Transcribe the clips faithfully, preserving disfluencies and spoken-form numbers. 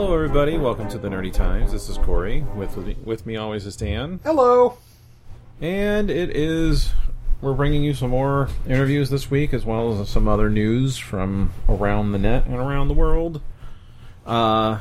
Hello, everybody. Welcome to the Nerdy Times. This is Corey. With with me always is Dan. Hello. And it is... We're bringing you some more interviews this week, as well as some other news from around the net and around the world. Uh...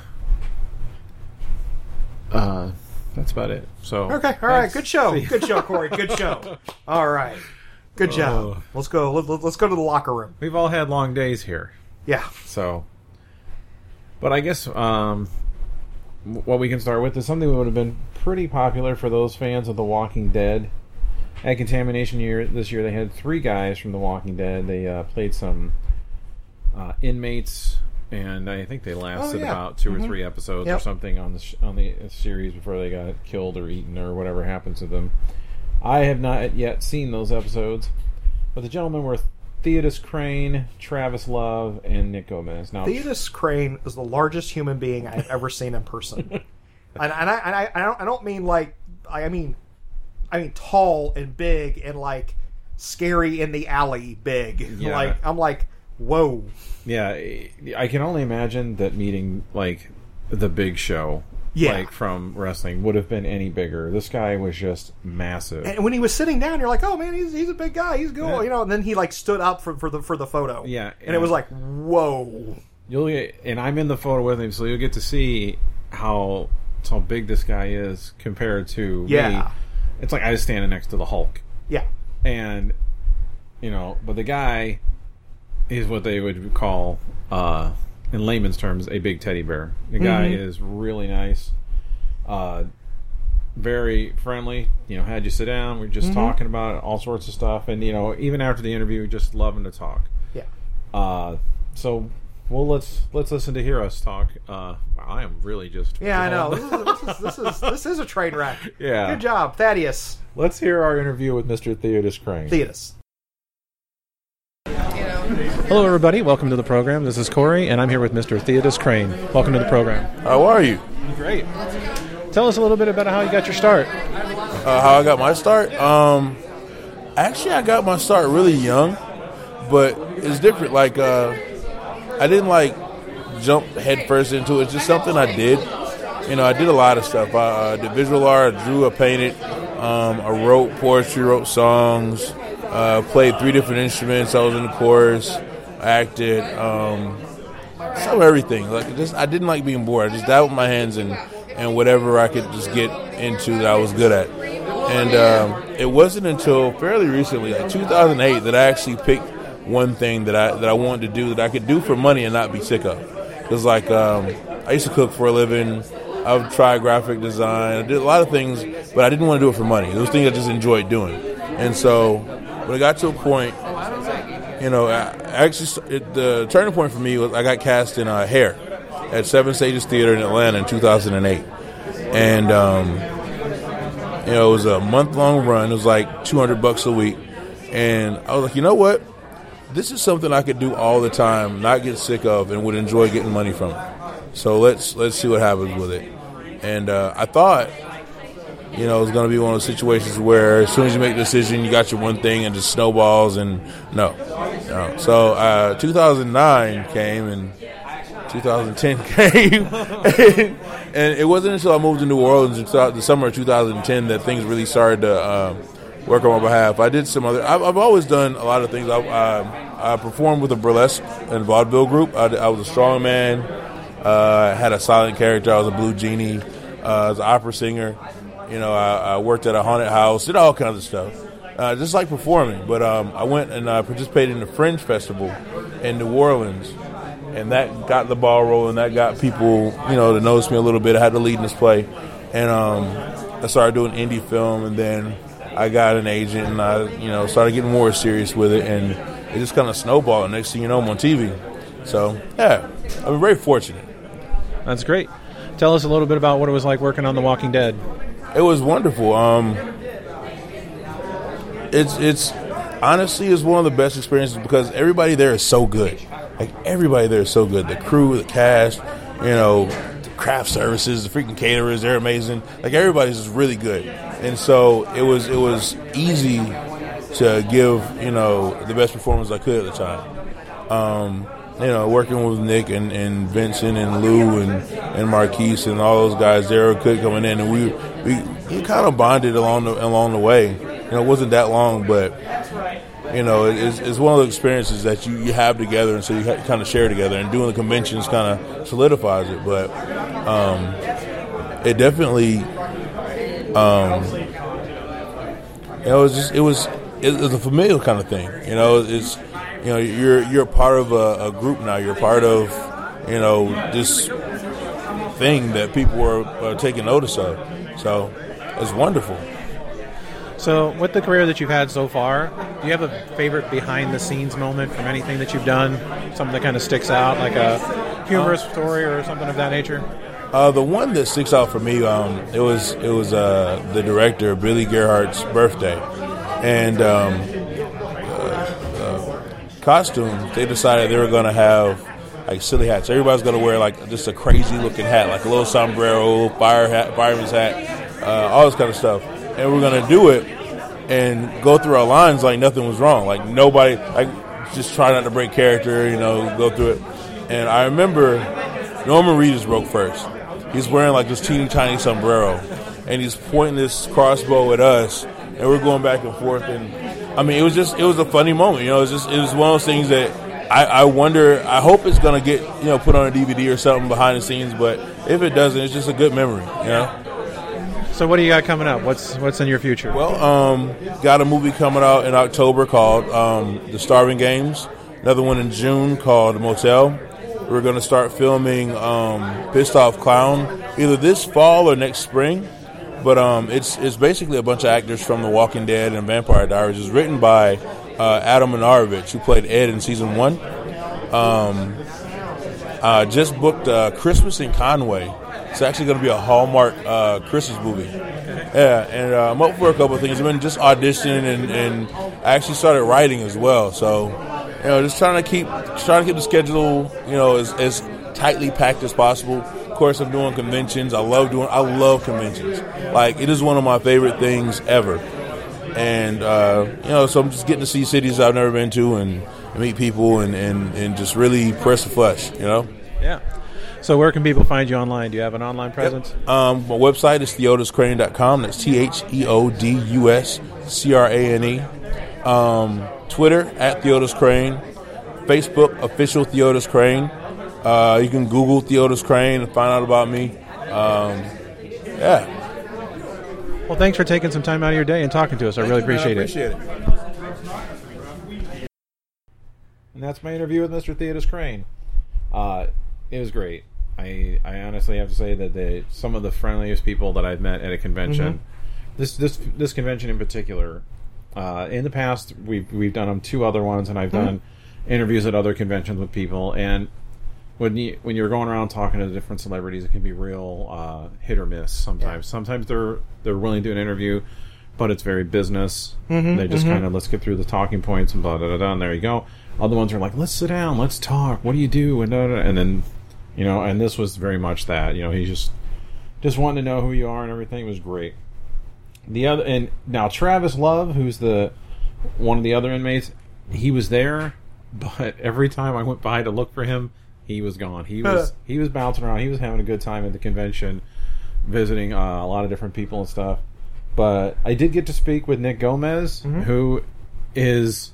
Uh... That's about it. So Okay, all right. Good show. Good show, Corey. Good show. All right. Good job. Oh. Let's go. Let, let's go to the locker room. We've all had long days here. Yeah. So... But I guess um, what we can start with is something that would have been pretty popular for those fans of The Walking Dead. At Contamination year this year, they had three guys from The Walking Dead. They uh, played some uh, inmates, and I think they lasted oh, yeah. about two mm-hmm. or three episodes yep. or something on the sh- on the series before they got killed or eaten or whatever happened to them. I have not yet seen those episodes, but the gentlemen were Theodis Crane, Travis Love, and Nick Gomez. Now, Theodis Crane is the largest human being I've ever seen in person, and, and, I, and I, I don't, I don't mean like, I mean, I mean tall and big and like scary in the alley big. Yeah. Like I'm like, whoa. Yeah, I can only imagine that meeting like the Big Show. Yeah. Like from wrestling would have been any bigger. This guy was just massive. And when he was sitting down, you're like, "Oh man, he's he's a big guy. He's cool," Yeah. you know. And then he like stood up for, for the for the photo. Yeah, and yeah. it was like, "Whoa!" You'll get, and I'm in the photo with him, so you'll get to see how how big this guy is compared to yeah. me. It's like I was standing next to the Hulk. Yeah, and you know, but the guy is what they would call. Uh, in layman's terms, a big teddy bear. The guy mm-hmm. is really nice, uh, very friendly. You know, had you sit down, we are just mm-hmm. talking about all sorts of stuff, and you know, even after the interview, just loving to talk. Yeah. Uh, so, well, let's let's listen to hear us talk. Uh, I am really just yeah, I know. This is, this is this is this is a train wreck. Yeah. Good job, Thaddeus. Let's hear our interview with Mister Theodis Crane. Theodis. Hello, everybody. Welcome to the program. This is Corey, and I'm here with Mister Theodis Crane. Welcome to the program. How are you? Great. Tell us a little bit about how you got your start. Uh, how I got my start? Um, actually, I got my start really young, but it's different. Like, uh, I didn't, like, jump headfirst into it. It's just something I did. You know, I did a lot of stuff. I uh, did visual art, I drew, I painted. Um, I wrote poetry, wrote songs, uh, played three different instruments. I was in the chorus. Acted, um, some everything. Like just, I didn't like being bored. I just dabbled my hands in, and whatever I could just get into that I was good at. And um, it wasn't until fairly recently, like two thousand eight, that I actually picked one thing that I that I wanted to do that I could do for money and not be sick of. Because like um, I used to cook for a living. I would try graphic design. I did a lot of things, but I didn't want to do it for money. Those things I just enjoyed doing. And so when I got to a point. You know, I actually, it, the turning point for me was I got cast in uh, Hair at Seven Stages Theater in Atlanta in two thousand eight. And, um, you know, it was a month-long run. It was like two hundred bucks a week. And I was like, you know what? This is something I could do all the time, not get sick of, and would enjoy getting money from it. So let's let's see what happens with it. And uh, I thought... You know, it's going to be one of those situations where as soon as you make a decision, you got your one thing and just snowballs and no. no. So uh, two thousand nine came and two thousand ten came. and, and it wasn't until I moved to New Orleans in the summer of two thousand ten that things really started to uh, work on my behalf. I did some other – I've always done a lot of things. I, I, I performed with a burlesque and vaudeville group. I, I was a strongman. Uh, I had a silent character. I was a blue genie. Uh, I was an opera singer. You know, I, I worked at a haunted house, did all kinds of stuff, uh, just like performing. But um, I went and I participated in the Fringe Festival in New Orleans, and that got the ball rolling. That got people, you know, to notice me a little bit. I had to lead in this play, and um, I started doing indie film, and then I got an agent, and I, you know, started getting more serious with it, and it just kind of snowballed. Next thing you know, I'm on T V. So, yeah, I've been very fortunate. That's great. Tell us a little bit about what it was like working on The Walking Dead. It was wonderful. Um, it's it's honestly it's one of the best experiences because everybody there is so good. Like everybody there is so good. The crew, the cast, you know, the craft services, the freaking caterers, they're amazing. Like everybody's just really good. And so it was it was easy to give, you know, the best performance I could at the time. Um, you know, working with Nick and, and Vincent and Lou and, and Marquise and all those guys, Daryl Cook coming in, and we we, we kind of bonded along the along the way. You know, it wasn't that long, but you know, it's, it's one of the experiences that you, you have together, and so you ha- kind of share together. And doing the conventions kind of solidifies it, but um, it definitely, um, you know, it was just it was it was a familiar kind of thing. You know, it's you know you're you're a part of a, a group now. You're part of you know this thing that people are, are taking notice of. So it's wonderful. So, with the career that you've had so far, do you have a favorite behind-the-scenes moment from anything that you've done? Something that kind of sticks out, like a humorous story or something of that nature? Uh, the one that sticks out for me, um, it was it was uh, the director Billy Gerhardt's birthday, and um, uh, uh, costume. They decided they were going to have like silly hats. Everybody's going to wear like just a crazy-looking hat, like a little sombrero, fire hat, fireman's hat, uh, all this kind of stuff. And we're going to do it and go through our lines like nothing was wrong. Like nobody, like just try not to break character, you know, go through it. And I remember Norman Reedus broke first. He's wearing like this teeny tiny sombrero, and he's pointing this crossbow at us, and we're going back and forth. And I mean, it was just, it was a funny moment. You know, it was just, it was one of those things that I, I wonder, I hope it's going to get, you know, put on a D V D or something behind the scenes, but if it doesn't, it's just a good memory, you know? So what do you got coming up? What's what's in your future? Well, um, got a movie coming out in October called um, The Starving Games. Another one in June called Motel. We're going to start filming um, Pissed Off Clown either this fall or next spring. But um, it's it's basically a bunch of actors from The Walking Dead and Vampire Diaries. It's written by uh, Adam Minarovich, who played Ed in season one. Um, uh, just booked uh, Christmas in Conway. It's actually going to be a Hallmark uh, Christmas movie. Yeah, and uh, I'm up for a couple of things. I've been just auditioning, and, and I actually started writing as well. So, you know, just trying to keep trying to keep the schedule, you know, as, as tightly packed as possible. Of course, I'm doing conventions. I love doing. I love conventions. Like, it is one of my favorite things ever. And uh, you know, so I'm just getting to see cities I've never been to, and, and meet people, and, and, and just really press the flesh. You know. Yeah. So where can people find you online? Do you have an online presence? Yep. Um, my website is theodus crane dot com. That's T H E O D U S C R A N E. Um, Twitter, at Theodus Crane. Facebook, official Theodus Crane. Uh, you can Google Theodus Crane and find out about me. Um, yeah. Well, thanks for taking some time out of your day and talking to us. I Thank really you, man. appreciate, I appreciate it. it. And that's my interview with Mister Theodus Crane. Uh, it was great. I I honestly have to say that they some of the friendliest people that I've met at a convention. Mm-hmm. This this this convention in particular. Uh, in the past, we've we've done them two other ones, and I've mm-hmm. done interviews at other conventions with people. And when you when you're going around talking to different celebrities, it can be real uh, hit or miss. Sometimes, yeah. sometimes they're they're willing to do an interview, but it's very business. Mm-hmm, they just mm-hmm. kind of let's get through the talking points and blah blah blah. blah and there you go. Other ones are like, let's sit down, let's talk. What do you do? And blah, blah, blah. and then. You know, and this was very much that. You know, he just just wanted to know who you are and everything. It was great. The other and now Travis Love, who's the one of the other inmates, he was there, but every time I went by to look for him, he was gone. He was he was bouncing around. He was having a good time at the convention, visiting uh, a lot of different people and stuff. But I did get to speak with Nick Gomez, mm-hmm. who is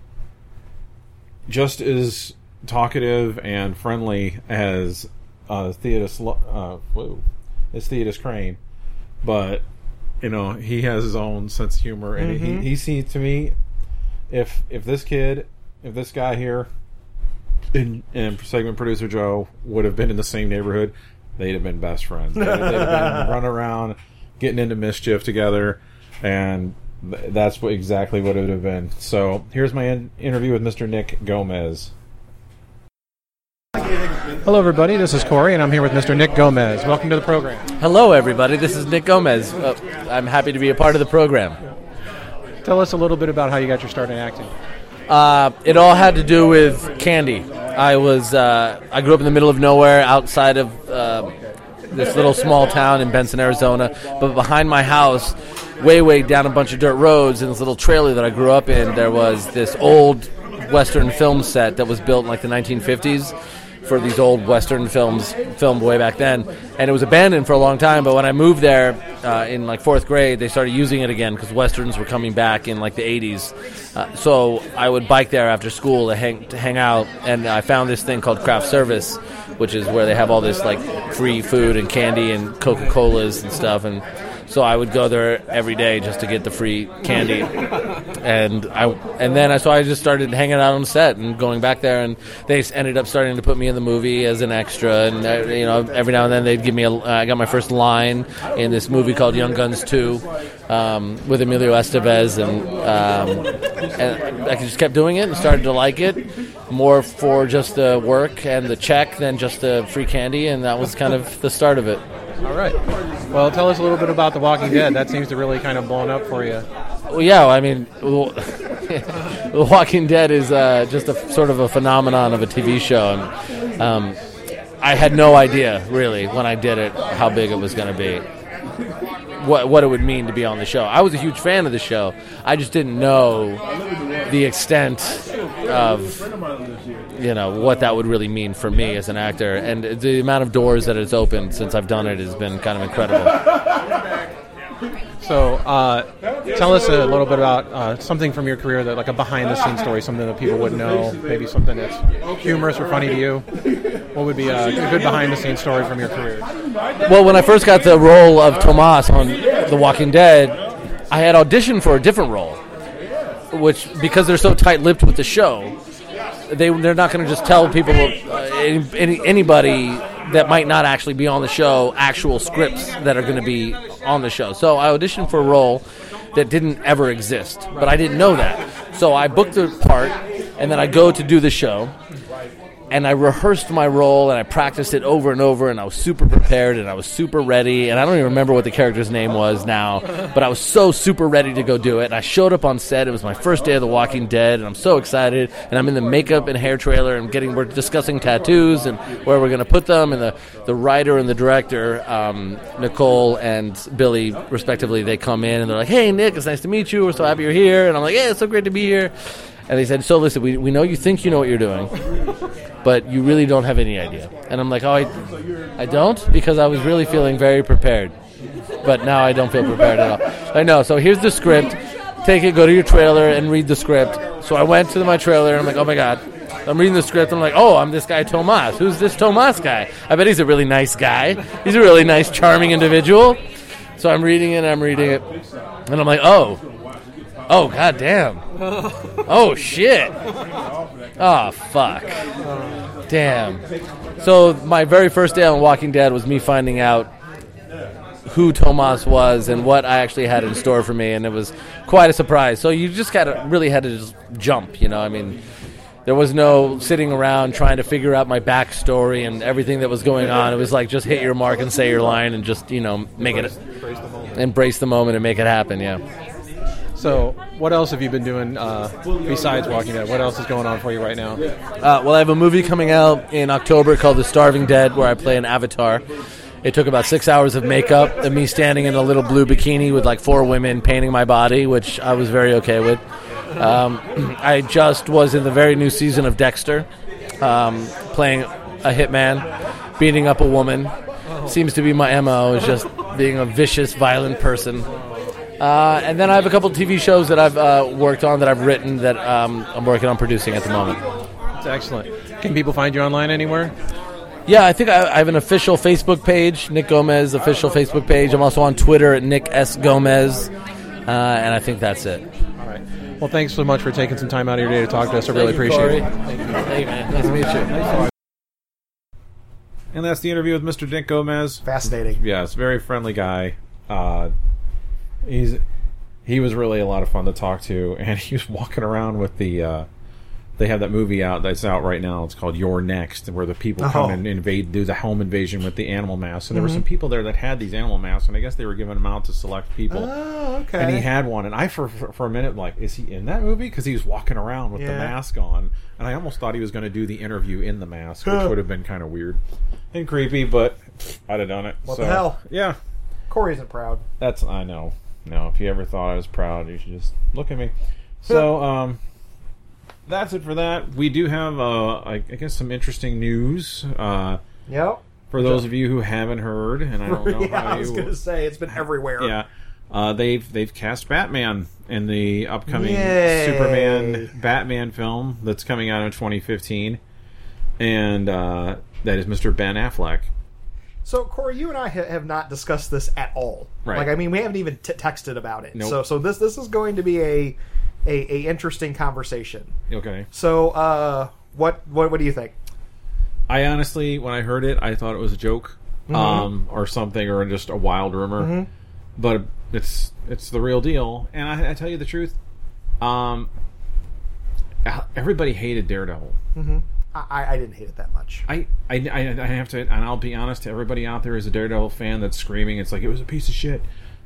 just as talkative and friendly as uh, Theodus uh, whoa, as Theodus Crane, but you know he has his own sense of humor, and mm-hmm. he he seems to me if if this kid, if this guy here, and, and segment producer Joe would have been in the same neighborhood, they'd have been best friends. They'd, they'd have been running around, getting into mischief together, and th- that's what, exactly what it would have been. So here's my in- interview with Mister Nick Gomez. Hello, everybody. This is Corey, and I'm here with Mister Nick Gomez. Welcome to the program. Hello, everybody. This is Nick Gomez. Uh, I'm happy to be a part of the program. Tell us a little bit about how you got your start in acting. Uh, it all had to do with candy. I was uh, I grew up in the middle of nowhere, outside of uh, this little small town in Benson, Arizona. But behind my house, way, way down a bunch of dirt roads, in this little trailer that I grew up in, there was this old Western film set that was built in like the nineteen fifties for these old Western films filmed way back then, and it was abandoned for a long time. But when I moved there uh, in like fourth grade, they started using it again because Westerns were coming back in like the eighties. Uh, so I would bike there after school to hang to hang out, and I found this thing called craft service, which is where they have all this like free food and candy and Coca-Colas and stuff. And so I would go there every day just to get the free candy, and I and then I so I just started hanging out on set and going back there, and they ended up starting to put me in the movie as an extra, and uh, you know every now and then they'd give me a. Uh, I got my first line in this movie called Young Guns two um, with Emilio Estevez, and um, and I just kept doing it and started to like it more for just the work and the check than just the free candy, and that was kind of the start of it. All right. Well, tell us a little bit about The Walking Dead. That seems to really kind of blown up for you. Well, yeah, I mean, well, The Walking Dead is uh, just a sort of a phenomenon of a T V show. And, um, I had no idea, really, when I did it, how big it was going to be, what what it would mean to be on the show. I was a huge fan of the show. I just didn't know the extent of, you know, what that would really mean for me as an actor. And the amount of doors that it's opened since I've done it has been kind of incredible. So, uh, tell us a little bit about uh, something from your career, that like a behind-the-scenes story, something that people would know, maybe something that's humorous or funny to you. What would be a, a good behind-the-scenes story from your career? Well, when I first got the role of Tomas on The Walking Dead, I had auditioned for a different role, which, because they're so tight-lipped with the show, they, they're not going to just tell people, uh, any, anybody that might not actually be on the show, actual scripts that are going to be on the show. So I auditioned for a role that didn't ever exist, but I didn't know that. So I booked the part, and then I go to do the show, and I rehearsed my role, and I practiced it over and over, and I was super prepared, and I was super ready, and I don't even remember what the character's name was now, but I was so super ready to go do it, and I showed up on set. It was my first day of The Walking Dead, and I'm so excited, and I'm in the makeup and hair trailer, and getting we're discussing tattoos and where we're going to put them, and the, the writer and the director, um, Nicole and Billy, respectively, they come in, and they're like, "Hey, Nick, it's nice to meet you. We're so happy you're here." And I'm like, "Yeah, it's so great to be here." And they said, "So listen, we we know you think you know what you're doing, but you really don't have any idea." And I'm like, "Oh, I, I don't?" Because I was really feeling very prepared. But now I don't feel prepared at all. I know. So here's the script. Take it, go to your trailer, and read the script. So I went to my trailer, and I'm like, oh, my God. I'm reading the script, and I'm like, oh, I'm this guy Tomas. Who's this Tomas guy? I bet he's a really nice guy. He's a really nice, charming individual. So I'm reading it, I'm reading it, and I'm like, oh. Oh, goddamn. Oh, shit. Oh, fuck. Damn. So my very first day on Walking Dead was me finding out who Tomas was and what I actually had in store for me, and it was quite a surprise. So you just gotta really had to just jump, you know. I mean, there was no sitting around trying to figure out my backstory and everything that was going on. It was like just hit your mark and say your line and just, you know, make it, embrace the moment and make it happen, yeah. So, what else have you been doing uh, besides Walking Dead? What else is going on for you right now? Uh, well, I have a movie coming out in October called The Starving Dead, where I play an avatar. It took about six hours of makeup and me standing in a little blue bikini with like four women painting my body, which I was very okay with. Um, I just was in the very new season of Dexter, um, playing a hitman, beating up a woman. Seems to be my M O, is just being a vicious, violent person. Uh, and then I have a couple T V shows that I've uh, worked on, that I've written, that um, I'm working on producing at the moment. That's excellent. Can people find you online anywhere? Yeah, I think I, I have an official Facebook page, Nick Gomez official Facebook page. I'm also on Twitter at Nick S. Gomez, uh, and I think that's it. All right. Well, thanks so much for taking some time out of your day to talk to us. I really appreciate it. Thank you. Hey, man. Nice to meet you. And that's the interview with Mister Nick Gomez. Fascinating. Yes, very friendly guy. Uh, he's he was really a lot of fun to talk to, and he was walking around with the. Uh, they have that movie out that's out right now. It's called You're Next, where the people oh. come and invade, do the home invasion with the animal masks. And there mm-hmm. were some people there that had these animal masks, and I guess they were giving them out to select people. Oh, okay. And he had one, and I for for, for a minute like, is he in that movie? Because he was walking around with yeah. the mask on, and I almost thought he was going to do the interview in the mask, which would have been kind of weird and creepy, but I'd have done it. What so, the hell? Yeah. Corey isn't proud. That's, I know. No, if you ever thought I was proud, you should just look at me. So, um, that's it for that. We do have, uh, I, I guess, some interesting news. Uh, Yep. for those of you who haven't heard, and I don't know yeah, how I was you... going to say, it's been everywhere. Yeah. Uh, they've they've cast Batman in the upcoming Yay. Superman Batman film that's coming out in twenty fifteen, and uh, that is Mister Ben Affleck. So, Corey, you and I ha- have not discussed this at all. Right. Like, I mean, we haven't even t- texted about it. Nope. So, so this this is going to be a a, a interesting conversation. Okay. So, uh, what what what do you think? I honestly, when I heard it, I thought it was a joke, Mm-hmm. um, or something, or just a wild rumor. Mm-hmm. But it's it's the real deal. And I, I tell you the truth, um, everybody hated Daredevil. Mm-hmm. I, I didn't hate it that much. I, I, I, I have to, and I'll be honest to everybody out there who's a Daredevil fan that's screaming, it's like, it was a piece of shit.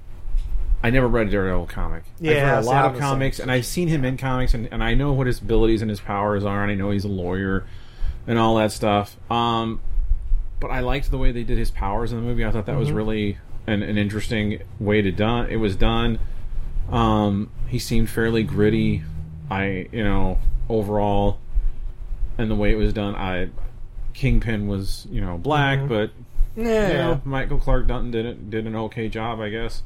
I never read a Daredevil comic. Yeah, I've read a see, lot I'm of the same. comics, and I've seen him in comics, and, and I know what his abilities and his powers are, and I know he's a lawyer and all that stuff. Um, but I liked the way they did his powers in the movie. I thought that Mm-hmm. was really an, an interesting way to done. It was done. Um, he seemed fairly gritty. I, you know, overall, and the way it was done, I Kingpin was, you know, black, Mm-hmm. but Yeah. you know, Michael Clark Duncan did it, did an okay job, I guess.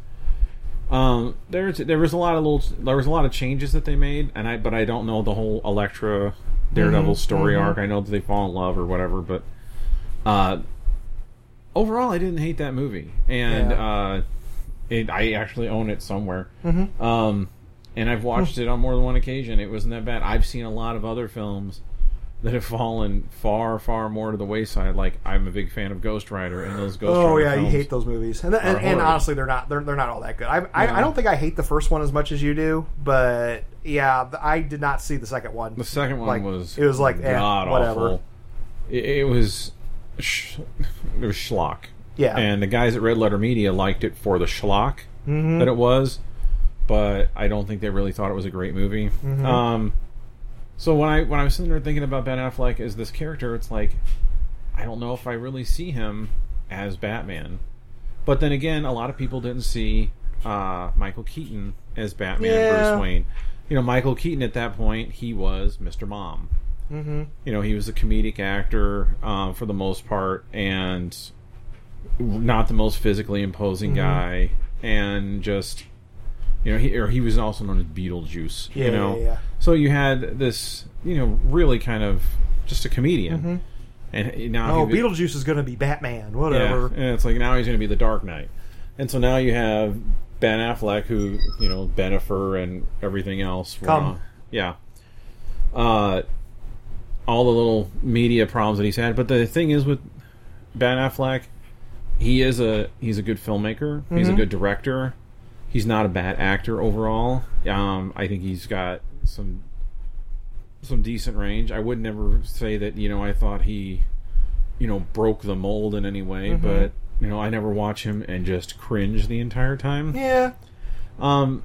Um, there's there was a lot of little there was a lot of changes that they made, and I but I don't know the whole Elektra Daredevil Mm-hmm. story arc. I know that they fall in love or whatever, but uh, overall, I didn't hate that movie, and Yeah. uh, it, I actually own it somewhere. Mm-hmm. Um, and I've watched it on more than one occasion. It wasn't that bad. I've seen a lot of other films that have fallen far, far more to the wayside. Like, I'm a big fan of Ghost Rider, and those Ghost Oh Rider yeah, you films hate those movies, and and, are and horrid. honestly, they're not they're, they're not all that good. I, I Yeah. I don't think I hate the first one as much as you do, but yeah, th- I did not see the second one. The second one Like, was it was like, eh, god whatever. awful. It, it was sh- it was schlock. Yeah. And the guys at Red Letter Media liked it for the schlock Mhm. that it was, but I don't think they really thought it was a great movie. Mm-hmm. Um, so when I when I was sitting there thinking about Ben Affleck as this character, it's like, I don't know if I really see him as Batman. But then again, a lot of people didn't see uh, Michael Keaton as Batman Yeah. Bruce Wayne. You know, Michael Keaton at that point, he was Mister Mom. Mm-hmm. You know, he was a comedic actor uh, for the most part, and not the most physically imposing Mm-hmm. guy, and just, you know, he or he was also known as Beetlejuice. Yeah, you know, yeah, yeah. so you had this, you know, really kind of just a comedian, and now Oh, he, Beetlejuice is going to be Batman. yeah, Whatever. and it's like now he's going to be the Dark Knight, and so now you have Ben Affleck, who, you know, Benifer and everything else. were Come. on- yeah. Uh, all the little media problems that he's had, but the thing is with Ben Affleck, he is a he's a good filmmaker. He's a Mhm. good director. He's not a bad actor overall. Um, I think he's got some some decent range. I would never say that, you know, I thought he, you know, broke the mold in any way, Mhm. but, you know, I never watch him and just cringe the entire time. Yeah. Um,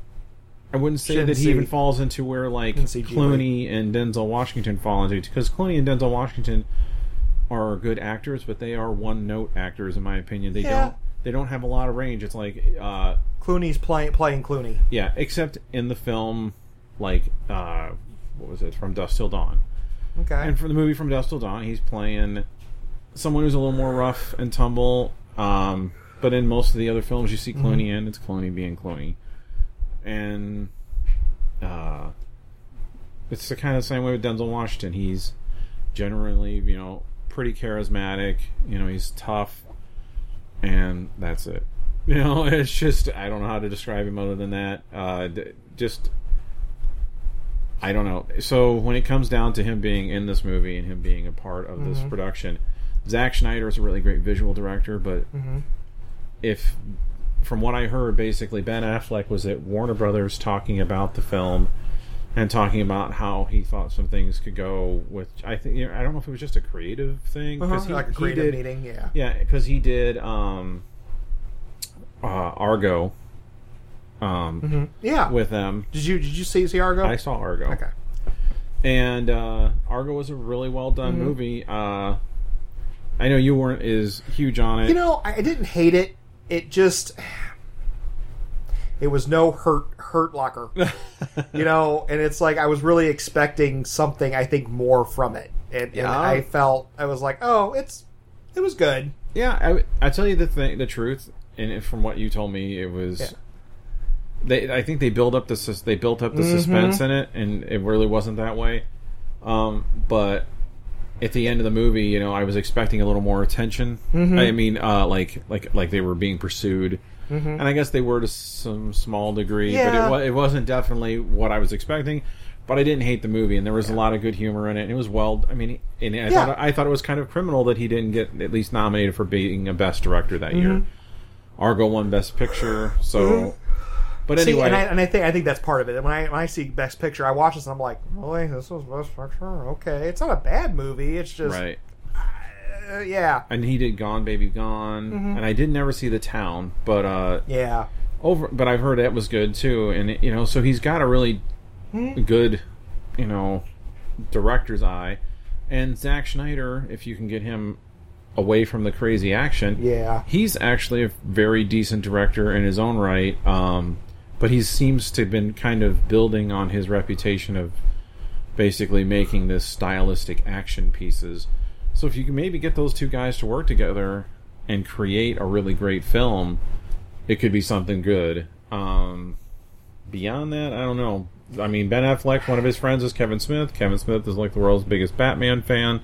I wouldn't say Shouldn't that he see- even falls into where, like, Shouldn't see G Clooney and Denzel Washington fall into, because Clooney and Denzel Washington are good actors, but they are one-note actors, in my opinion. They Yeah. don't they don't have a lot of range. It's like, uh, Clooney's playing playing Clooney. yeah, except in the film, like, uh, what was it, From Dusk Till Dawn. Okay. And for the movie From Dusk Till Dawn, he's playing someone who's a little more rough and tumble. Um, but in most of the other films you see Clooney in, it's Clooney being Clooney. And uh, it's the kind of same way with Denzel Washington. He's generally, you know, pretty charismatic. You know, he's tough, and that's it. You know, it's just, I don't know how to describe him other than that. Uh, d- just, I don't know. So when it comes down to him being in this movie and him being a part of this Mhm. production, Zack Snyder is a really great visual director, but Mm-hmm. if, from what I heard, basically Ben Affleck was at Warner Brothers talking about the film and talking about how he thought some things could go with. I think, you know, I don't know if it was just a creative thing, Uh-huh. he, Like a he creative did, meeting. Yeah. yeah, because he did um, uh, Argo um, Mm-hmm. Yeah. with them. Did you did you see see Argo? I saw Argo. Okay. And uh, Argo was a really well done Mhm. movie. Uh, I know you weren't as huge on it. You know, I I didn't hate it. It just, it was no hurt Hurt Locker. You know, and it's like I was really expecting something, I think, more from it. And, and Yeah. I felt, I was like, oh, it's, it was good. Yeah, I, I tell you the thing, the truth, and from what you told me, it was. Yeah. They, I think they built up the sus- they built up the suspense in it, and it really wasn't that way. Um, but at the end of the movie, you know, I was expecting a little more attention. I mean, uh, like like like they were being pursued, and I guess they were to some small degree, Yeah. but it, wa- it wasn't definitely what I was expecting. But I didn't hate the movie, and there was a lot of good humor in it. And it was well. I mean, and I Yeah. thought I thought it was kind of criminal that he didn't get at least nominated for being a best director that year. Argo won Best Picture, so. But anyway, See, and I, and I think I think that's part of it. When I when I see Best Picture, I watch this and I'm like, really, this was Best Picture? Okay, it's not a bad movie. It's just, right. uh, yeah, And he did Gone Baby Gone, and I did never see The Town, but uh, yeah, over. But I've heard that was good too, and it, you know, so he's got a really good, you know, director's eye. And Zack Snyder, if you can get him away from the crazy action, yeah. he's actually a very decent director in his own right. Um, but he seems to have been kind of building on his reputation of basically making this stylistic action pieces. So if you can maybe get those two guys to work together and create a really great film, it could be something good. Um, beyond that, I don't know. I mean, Ben Affleck, one of his friends is Kevin Smith. Kevin Smith is like the world's biggest Batman fan.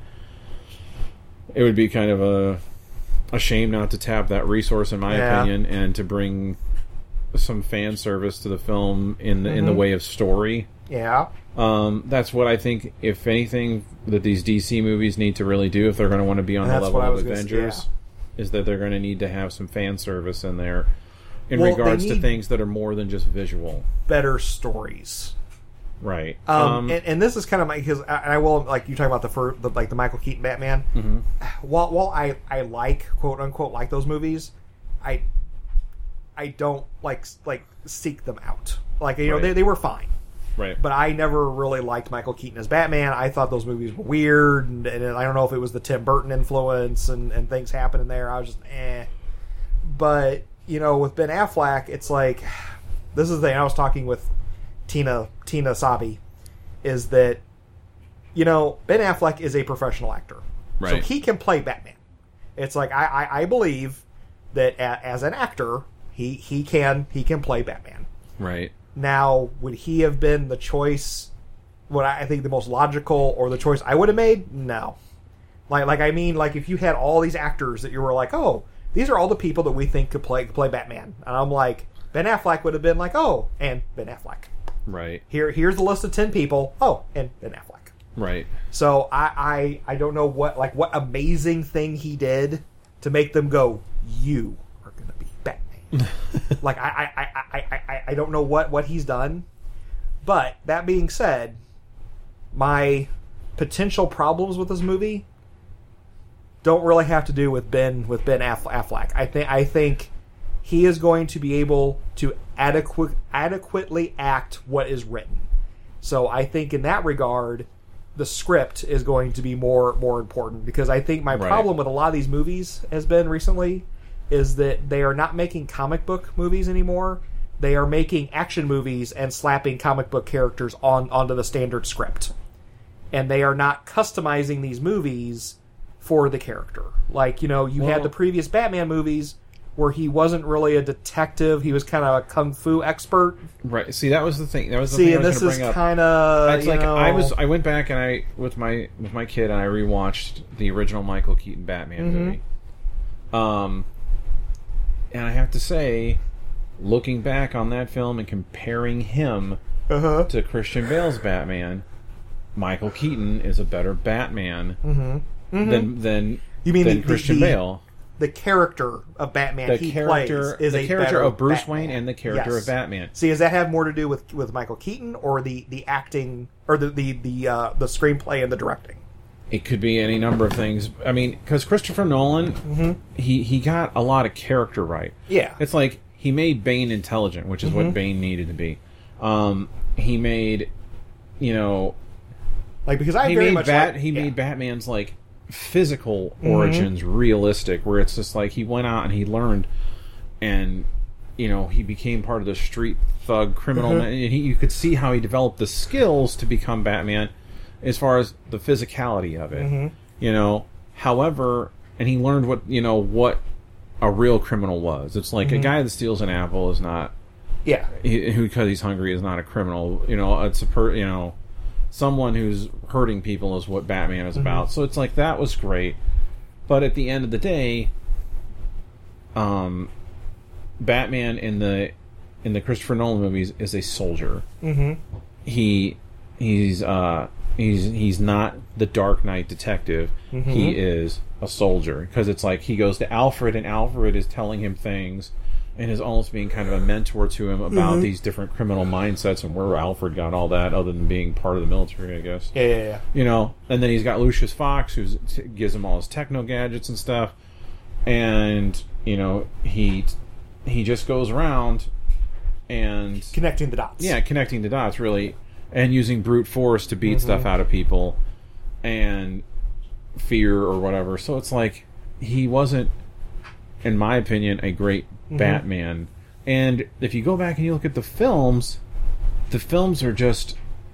It would be kind of a a shame not to tap that resource, in my Yeah. opinion, and to bring some fan service to the film in the, in the way of story. Yeah. Um, that's what I think, if anything, that these D C movies need to really do if they're going to want to be on That's the level what I of was gonna say, Avengers, is that they're going to need to have some fan service in there in Well, they regards to need- things that are more than just visual. Better stories. Right. Um, and, and this is kind of my, because I, I will, like you talking about the, fir- the like the Michael Keaton Batman. mhm. While while I, I like quote unquote like those movies, I I don't like like seek them out. Like you know Right. they they were fine, Right. but I never really liked Michael Keaton as Batman. I thought those movies were weird, and, and I don't know if it was the Tim Burton influence and, and things happening there. I was just eh. But you know, with Ben Affleck, it's like this is the thing. I was talking with Tina Tina Sabi, is that you know Ben Affleck is a professional actor, so Right. he can play Batman. It's like I, I, I believe that a, as an actor, he he can he can play Batman. Right. Now, would he have been the choice? What I think the most logical or the choice I would have made? No. Like like I mean, like if you had all these actors that you were like, oh, these are all the people that we think could play could play Batman, and I'm like, Ben Affleck would have been like, oh, and Ben Affleck. Right. Here, here's the list of ten people. Oh, and Ben Affleck. Right. So I, I, I don't know what like what amazing thing he did to make them go, you are gonna be Batman. Like I, I, I, I, I, I don't know what, what he's done. But that being said, my potential problems with this movie don't really have to do with Ben with Ben Aff- Affleck. I think I think he is going to be able to adequate adequately act what is written. So I think in that regard, the script is going to be more more important, because I think my Right. problem with a lot of these movies has been recently is that they are not making comic book movies anymore. They are making action movies and slapping comic book characters on onto the standard script. And they are not customizing these movies for the character. Like, you know, you Well- had the previous Batman movies where he wasn't really a detective, he was kind of a kung fu expert. Right. See, that was the thing. That was the See, thing I and was this going is to bring up. kind of It's like I was. I went back and I with my with my kid and I rewatched the original Michael Keaton Batman Mm-hmm. movie. Um, and I have to say, looking back on that film and comparing him uh-huh. to Christian Bale's Batman, Michael Keaton is a better Batman than than You mean than the- the- Christian the- Bale. the character of Batman The he character, plays is the a character better of Bruce Batman. Wayne and the character Yes. of Batman. See, does that have more to do with, with Michael Keaton or the, the acting or the the the, uh, the screenplay and the directing? It could be any number of things. I mean, because Christopher Nolan, he he got a lot of character right. Yeah. It's like he made Bane intelligent, which is what Bane needed to be. Um, he made, you know, Like because I he very made much Bat. like, he yeah. made Batman's like physical origins realistic, where it's just like he went out and he learned, and you know, he became part of the street thug criminal, Mm-hmm. and he, you could see how he developed the skills to become Batman, as far as the physicality of it. Mm-hmm. You know, however, and he learned what you know what a real criminal was. It's like Mm-hmm. a guy that steals an apple is not. Yeah. He, who because he's hungry is not a criminal. You know, it's a per, you know, someone who's hurting people is what Batman is about. So it's like that was great, but at the end of the day, um, Batman in the in the Christopher Nolan movies is a soldier. Mm-hmm. He he's uh he's he's not the Dark Knight detective. Mm-hmm. He is a soldier, because it's like he goes to Alfred, and Alfred is telling him things and is almost being kind of a mentor to him about Mm-hmm. these different criminal mindsets and where Alfred got all that, other than being part of the military, I guess. Yeah, yeah, yeah. You know, and then he's got Lucius Fox, who gives him all his techno gadgets and stuff, and you know he he just goes around and Connecting the dots. yeah, connecting the dots really, and using brute force to beat Mm-hmm. stuff out of people and fear or whatever. So it's like he wasn't, in my opinion, a great Mm-hmm. Batman. And if you go back and you look at the films, the films are just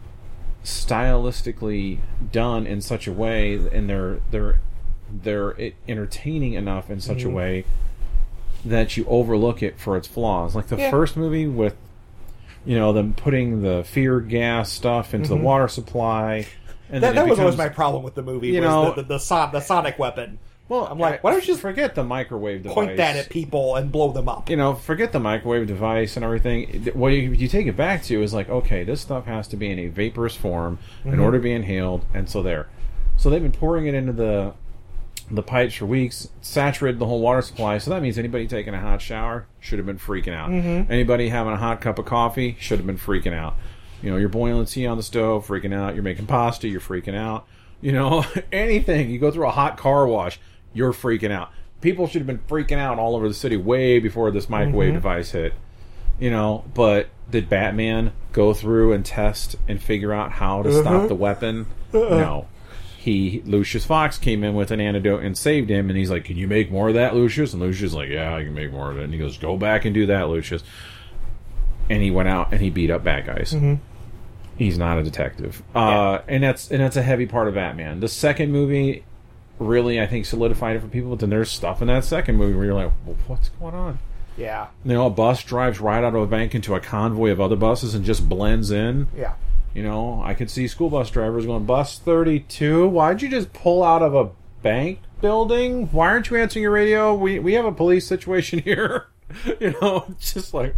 stylistically done in such a way, and they're they're they're entertaining enough in such Mm-hmm. a way that you overlook it for its flaws. Like the Yeah. first movie with, you know, them putting the fear gas stuff into the water supply. And That, then it that was always becomes- my problem with the movie. You was know- the, the, the, son, the sonic weapon. Well, I'm like, why don't you just forget the microwave device? point that at people and blow them up? You know, forget the microwave device and everything. What you, you take it back to is like, okay, this stuff has to be in a vaporous form in Mm-hmm. order to be inhaled, and so there. So they've been pouring it into the the pipes for weeks, saturated the whole water supply. So that means anybody taking a hot shower should have been freaking out. Mm-hmm. Anybody having a hot cup of coffee should have been freaking out. You know, you're boiling tea on the stove, freaking out. You're making pasta, you're freaking out. You know, anything. You go through a hot car wash, you're freaking out. People should have been freaking out all over the city way before this microwave Mm-hmm. device hit. You know, but did Batman go through and test and figure out how to Uh-huh. stop the weapon? No. He Lucius Fox came in with an antidote and saved him, and he's like, "Can you make more of that, Lucius?" And Lucius is like, "Yeah, I can make more of it." And he goes, "Go back and do that, Lucius." And he went out and he beat up bad guys. Mm-hmm. He's not a detective, uh, and that's and that's a heavy part of Batman. The second movie really, I think, solidified it for people. But then there's stuff in that second movie where you're like, well, "What's going on?" Yeah. You know, a bus drives right out of a bank into a convoy of other buses and just blends in. Yeah. You know, I could see school bus drivers going, "Bus thirty-two, why'd you just pull out of a bank building? Why aren't you answering your radio? We we have a police situation here." You know, it's just like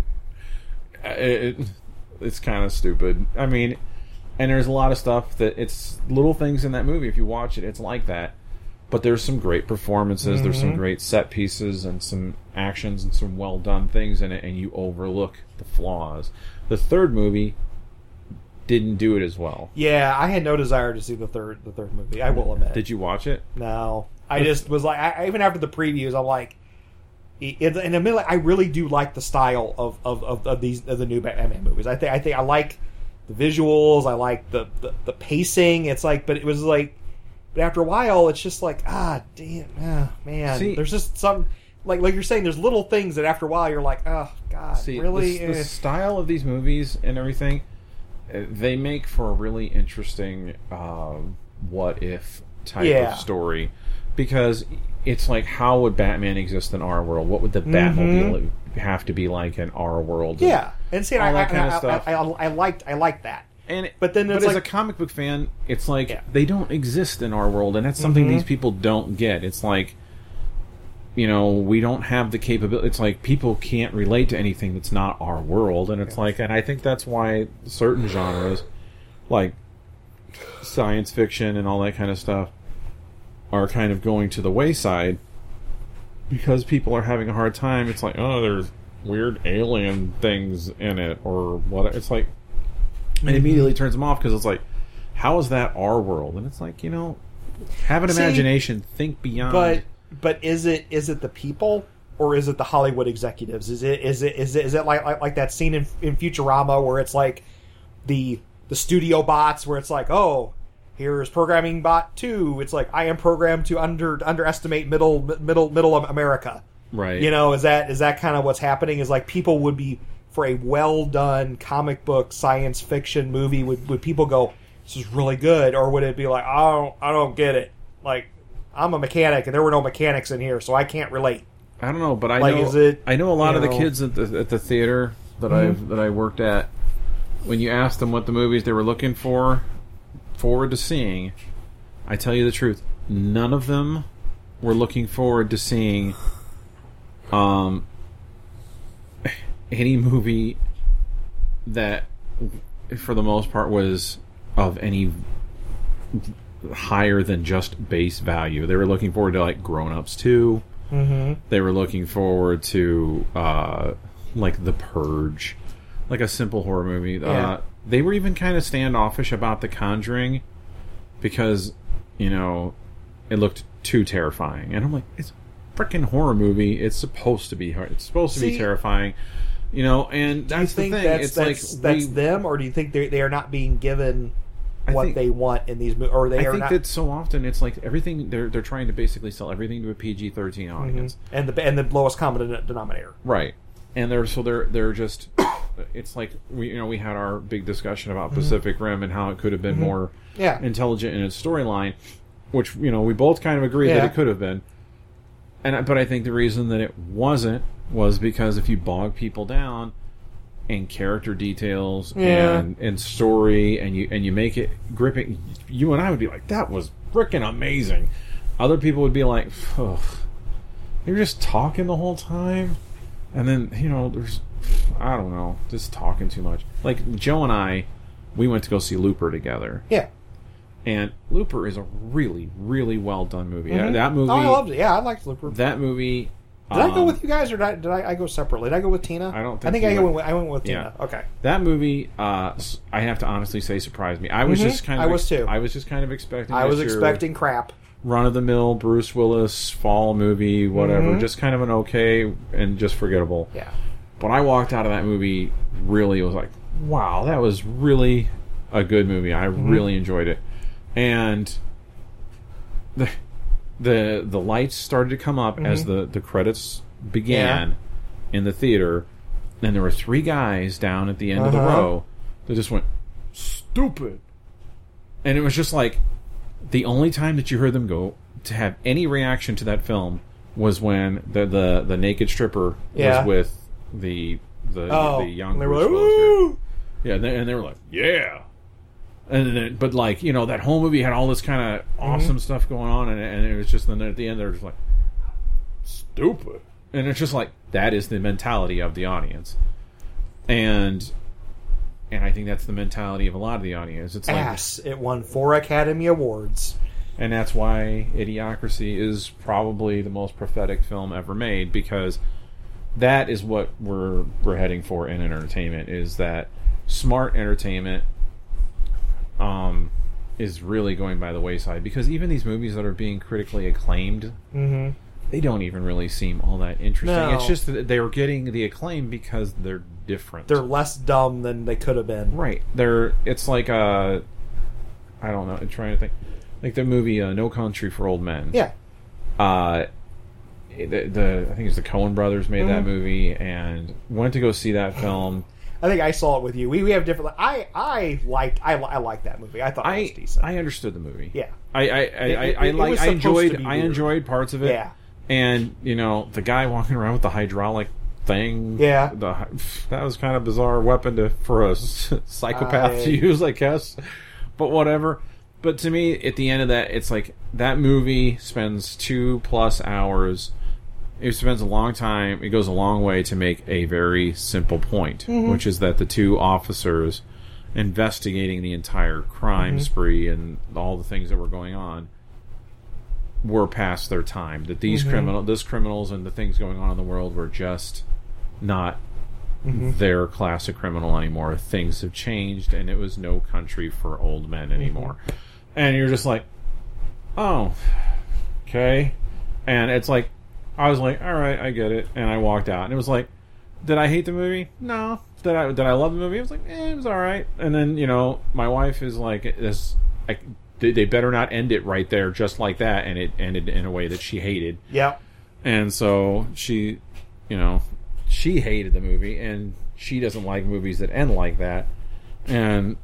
it, it, it's kind of stupid. I mean, and there's a lot of stuff that it's little things in that movie. If you watch it, it's like that. But there's some great performances. There's some great set pieces and some actions and some well done things in it, and you overlook the flaws. The third movie didn't do it as well. Yeah, I had no desire to see the third the third movie. I will admit. Did you watch it? No, I just was like, I, even after the previews, I'm like, in, in the middle, I really do like the style of, of, of, of these of the new Batman movies. I think I think I like the visuals. I like the, the, the pacing. It's like, but it was like, but after a while, it's just like, ah, damn, ah, man. See- there's just some like like you're saying. There's little things that after a while you're like, oh God, See, really? the, the Eh. style of these movies and everything, uh, they make for a really interesting um, what if type Yeah. of story, because it's like, how would Batman exist in our world? What would the Mm-hmm. Batmobile have to be like in our world? Yeah, and see, all I, that I, kind of I, stuff. I, I, I liked I liked that. And But then but it's as like- a comic book fan, it's like Yeah. they don't exist in our world, and that's something Mhm. these people don't get. It's like, you know, we don't have the capability. It's like people can't relate to anything that's not our world, and it's like, and I think that's why certain genres, like science fiction and all that kind of stuff, are kind of going to the wayside, because people are having a hard time. It's like, oh, there's weird alien things in it, or what? It's like, it immediately turns them off, because it's like, how is that our world? And it's like, you know, have an See, imagination, think beyond. But but is it is it the people, or is it the Hollywood executives? Is it is it is it is it like like, like that scene in, in Futurama where it's like the the studio bots, where it's like, oh, here's programming bot two. It's like, I am programmed to under underestimate middle middle middle of America. Right. You know, is that is that kind of what's happening? Is like people would be for a well done comic book science fiction movie, would would people go, this is really good, or would it be like, I don't I don't get it. Like, I'm a mechanic and there were no mechanics in here, so I can't relate. I don't know, but I Like, know is it, I know a lot you of the know- kids at the at the theater that Mhm. I've that I worked at. When you asked them what the movies they were looking for, forward to seeing, I tell you the truth, none of them were looking forward to seeing um any movie that, for the most part, was of any higher than just base value. They were looking forward to like Grown Ups two. Mm-hmm. They were looking forward to uh, like The Purge, like a simple horror movie. Yeah. Uh, they were even kind of standoffish about The Conjuring because, you know, it looked too terrifying. And I'm like, it's a freaking horror movie. It's supposed to be hard. It's supposed to See, be terrifying. You know, and Do you that's the think thing. that's it's that's, like that's we, them, or do you think they they are not being given I what think- they want in these movies, or they I are think not? that so often it's like everything they're they're trying to basically sell everything to a P G thirteen audience. Mhm. and the and the lowest common den- denominator. Right, and they're so they're they're just. It's like we you know we had our big discussion about Mm-hmm. Pacific Rim and how it could have been more Yeah. intelligent in its storyline, which you know we both kind of agree that Yeah. it could have been. And I- but I think the reason that it wasn't was because if you bog people down in character details Yeah. and and story and you and you make it gripping, you and I would be like, that was freaking amazing. Other people would be like, ugh, you're just talking the whole time, and then you know there's I don't know, just talking too much. Like Joe and I, we went to go see Looper together, Yeah. and Looper is a really really well done movie. Mhm. That movie, Oh, I loved it. Yeah, I liked Looper. that movie. Did I go um, with you guys, or did I, did I, I go separately? Did I go with Tina? I don't I think think I you went. went- With, I went with Yeah. Tina. Okay. That movie, uh, s- I have to honestly say, surprised me. I was Mhm. just kind of, I was too. I was just kind of expecting. I was just your expecting crap. run of the mill Bruce Willis fall movie, whatever, Mhm. just kind of an okay and just forgettable. Yeah. But I walked out of that movie really was like, wow, that was really a good movie. I Mm-hmm. really enjoyed it, and the the the lights started to come up as the the credits began in the theater, and there were three guys down at the end of the Uh-huh. row that just went stupid, and it was just like the only time that you heard them go to have any reaction to that film was when the the, the naked stripper Yeah. was with the the, Oh, the young and they were Bruce like, Willis character. "Woo!" Yeah, and they, and they were like, yeah. And then, but like you know, that whole movie had all this kind of Mm-hmm. awesome stuff going on, and, and it was just then at the end they're just like stupid, and it's just like that is the mentality of the audience, and and I think that's the mentality of a lot of the audience. It's like, Ass. It won four Academy Awards. and that's why Idiocracy is probably the most prophetic film ever made, because that is what we're we're heading for in entertainment, is that smart entertainment um is really going by the wayside, because even these movies that are being critically acclaimed, Mm-hmm. they don't even really seem all that interesting. No. It's just that they're getting the acclaim because they're different. They're less dumb than they could have been. right. They're it's like uh I don't know, I'm trying to think. Like the movie uh, No Country for Old Men. Yeah. Uh the, the I think it's the Coen brothers made that Mhm. movie, and went to go see that film. I think I saw it with you. We we have different. I I liked I I liked that movie. I thought it I was decent. I understood the movie. Yeah. I I I, It- I, it- I it like was I supposed to enjoyed be I weird. enjoyed parts of it. Yeah. And you know, the guy walking around with the hydraulic thing. Yeah. The, that was kind of bizarre weapon to for a psychopath I- to use, I guess. But whatever. But to me, at the end of that, it's like that movie spends two plus hours. It spends a long time. It goes a long way to make a very simple point, Mm-hmm. which is that the two officers investigating the entire crime Mm-hmm. spree and all the things that were going on were past their time. That these Mm-hmm. criminal, this criminals, and the things going on in the world were just not Mm-hmm. their class of criminal anymore. Things have changed, and it was no country for old men anymore. Mm-hmm. And you're just like, oh, okay. And it's like, I was like, all right, I get it. And I walked out, and it was like, did I hate the movie? No. Did I? Did I love the movie? I was like, eh, it was all right. And then you know, my wife is like, this. I, they they better not end it right there, just like that. And it ended in a way that she hated. Yep. And so she, you know, she hated the movie, and she doesn't like movies that end like that. And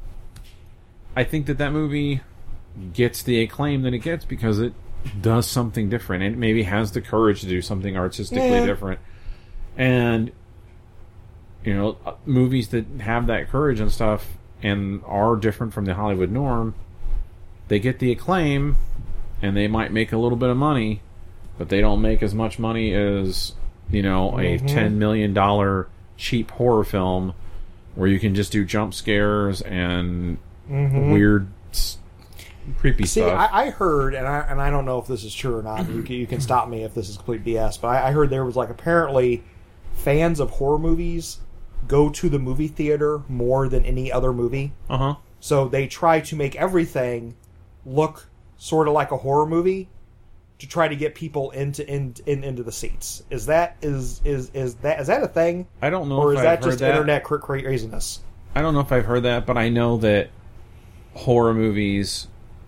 I think that that movie gets the acclaim that it gets because it does something different. It maybe has the courage to do something artistically Yeah. different. And, you know, movies that have that courage and stuff and are different from the Hollywood norm, they get the acclaim, and they might make a little bit of money, but they don't make as much money as, you know, Mm-hmm. a ten million dollars cheap horror film where you can just do jump scares and Mm-hmm. weird, s- creepy See, stuff. I, I heard, and I and I don't know if this is true or not. You can, you can stop me if this is complete B S. But I, I heard there was like apparently fans of horror movies go to the movie theater more than any other movie. Uh huh. So they try to make everything look sort of like a horror movie to try to get people into in, in into the seats. Is that is is is that is that a thing, I don't know or if is I've that heard just that. internet cra- craziness? I don't know if I've heard that, but I know that horror movies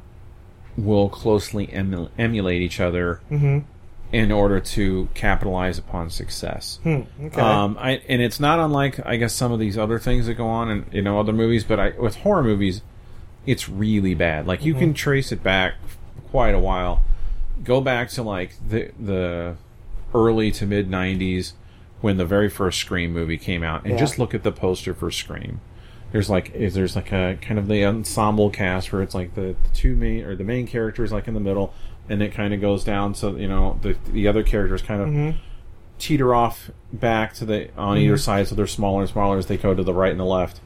will closely emu- emulate each other Mm-hmm. in order to capitalize upon success. Hmm, okay. Um, I, and it's not unlike, I guess, some of these other things that go on in, you know, other movies, but I, with horror movies, it's really bad. Like, you Mm-hmm. can trace it back quite a while. Go back to, like, the the early to mid nineties when the very first Scream movie came out, and Yeah. just look at the poster for Scream. There's like is there's like a kind of the ensemble cast where it's like the, the two main or the main characters like in the middle, and it kind of goes down so you know the the other characters kind of Mm-hmm. teeter off back to the on either side, so they're smaller and smaller as they go to the right and the left.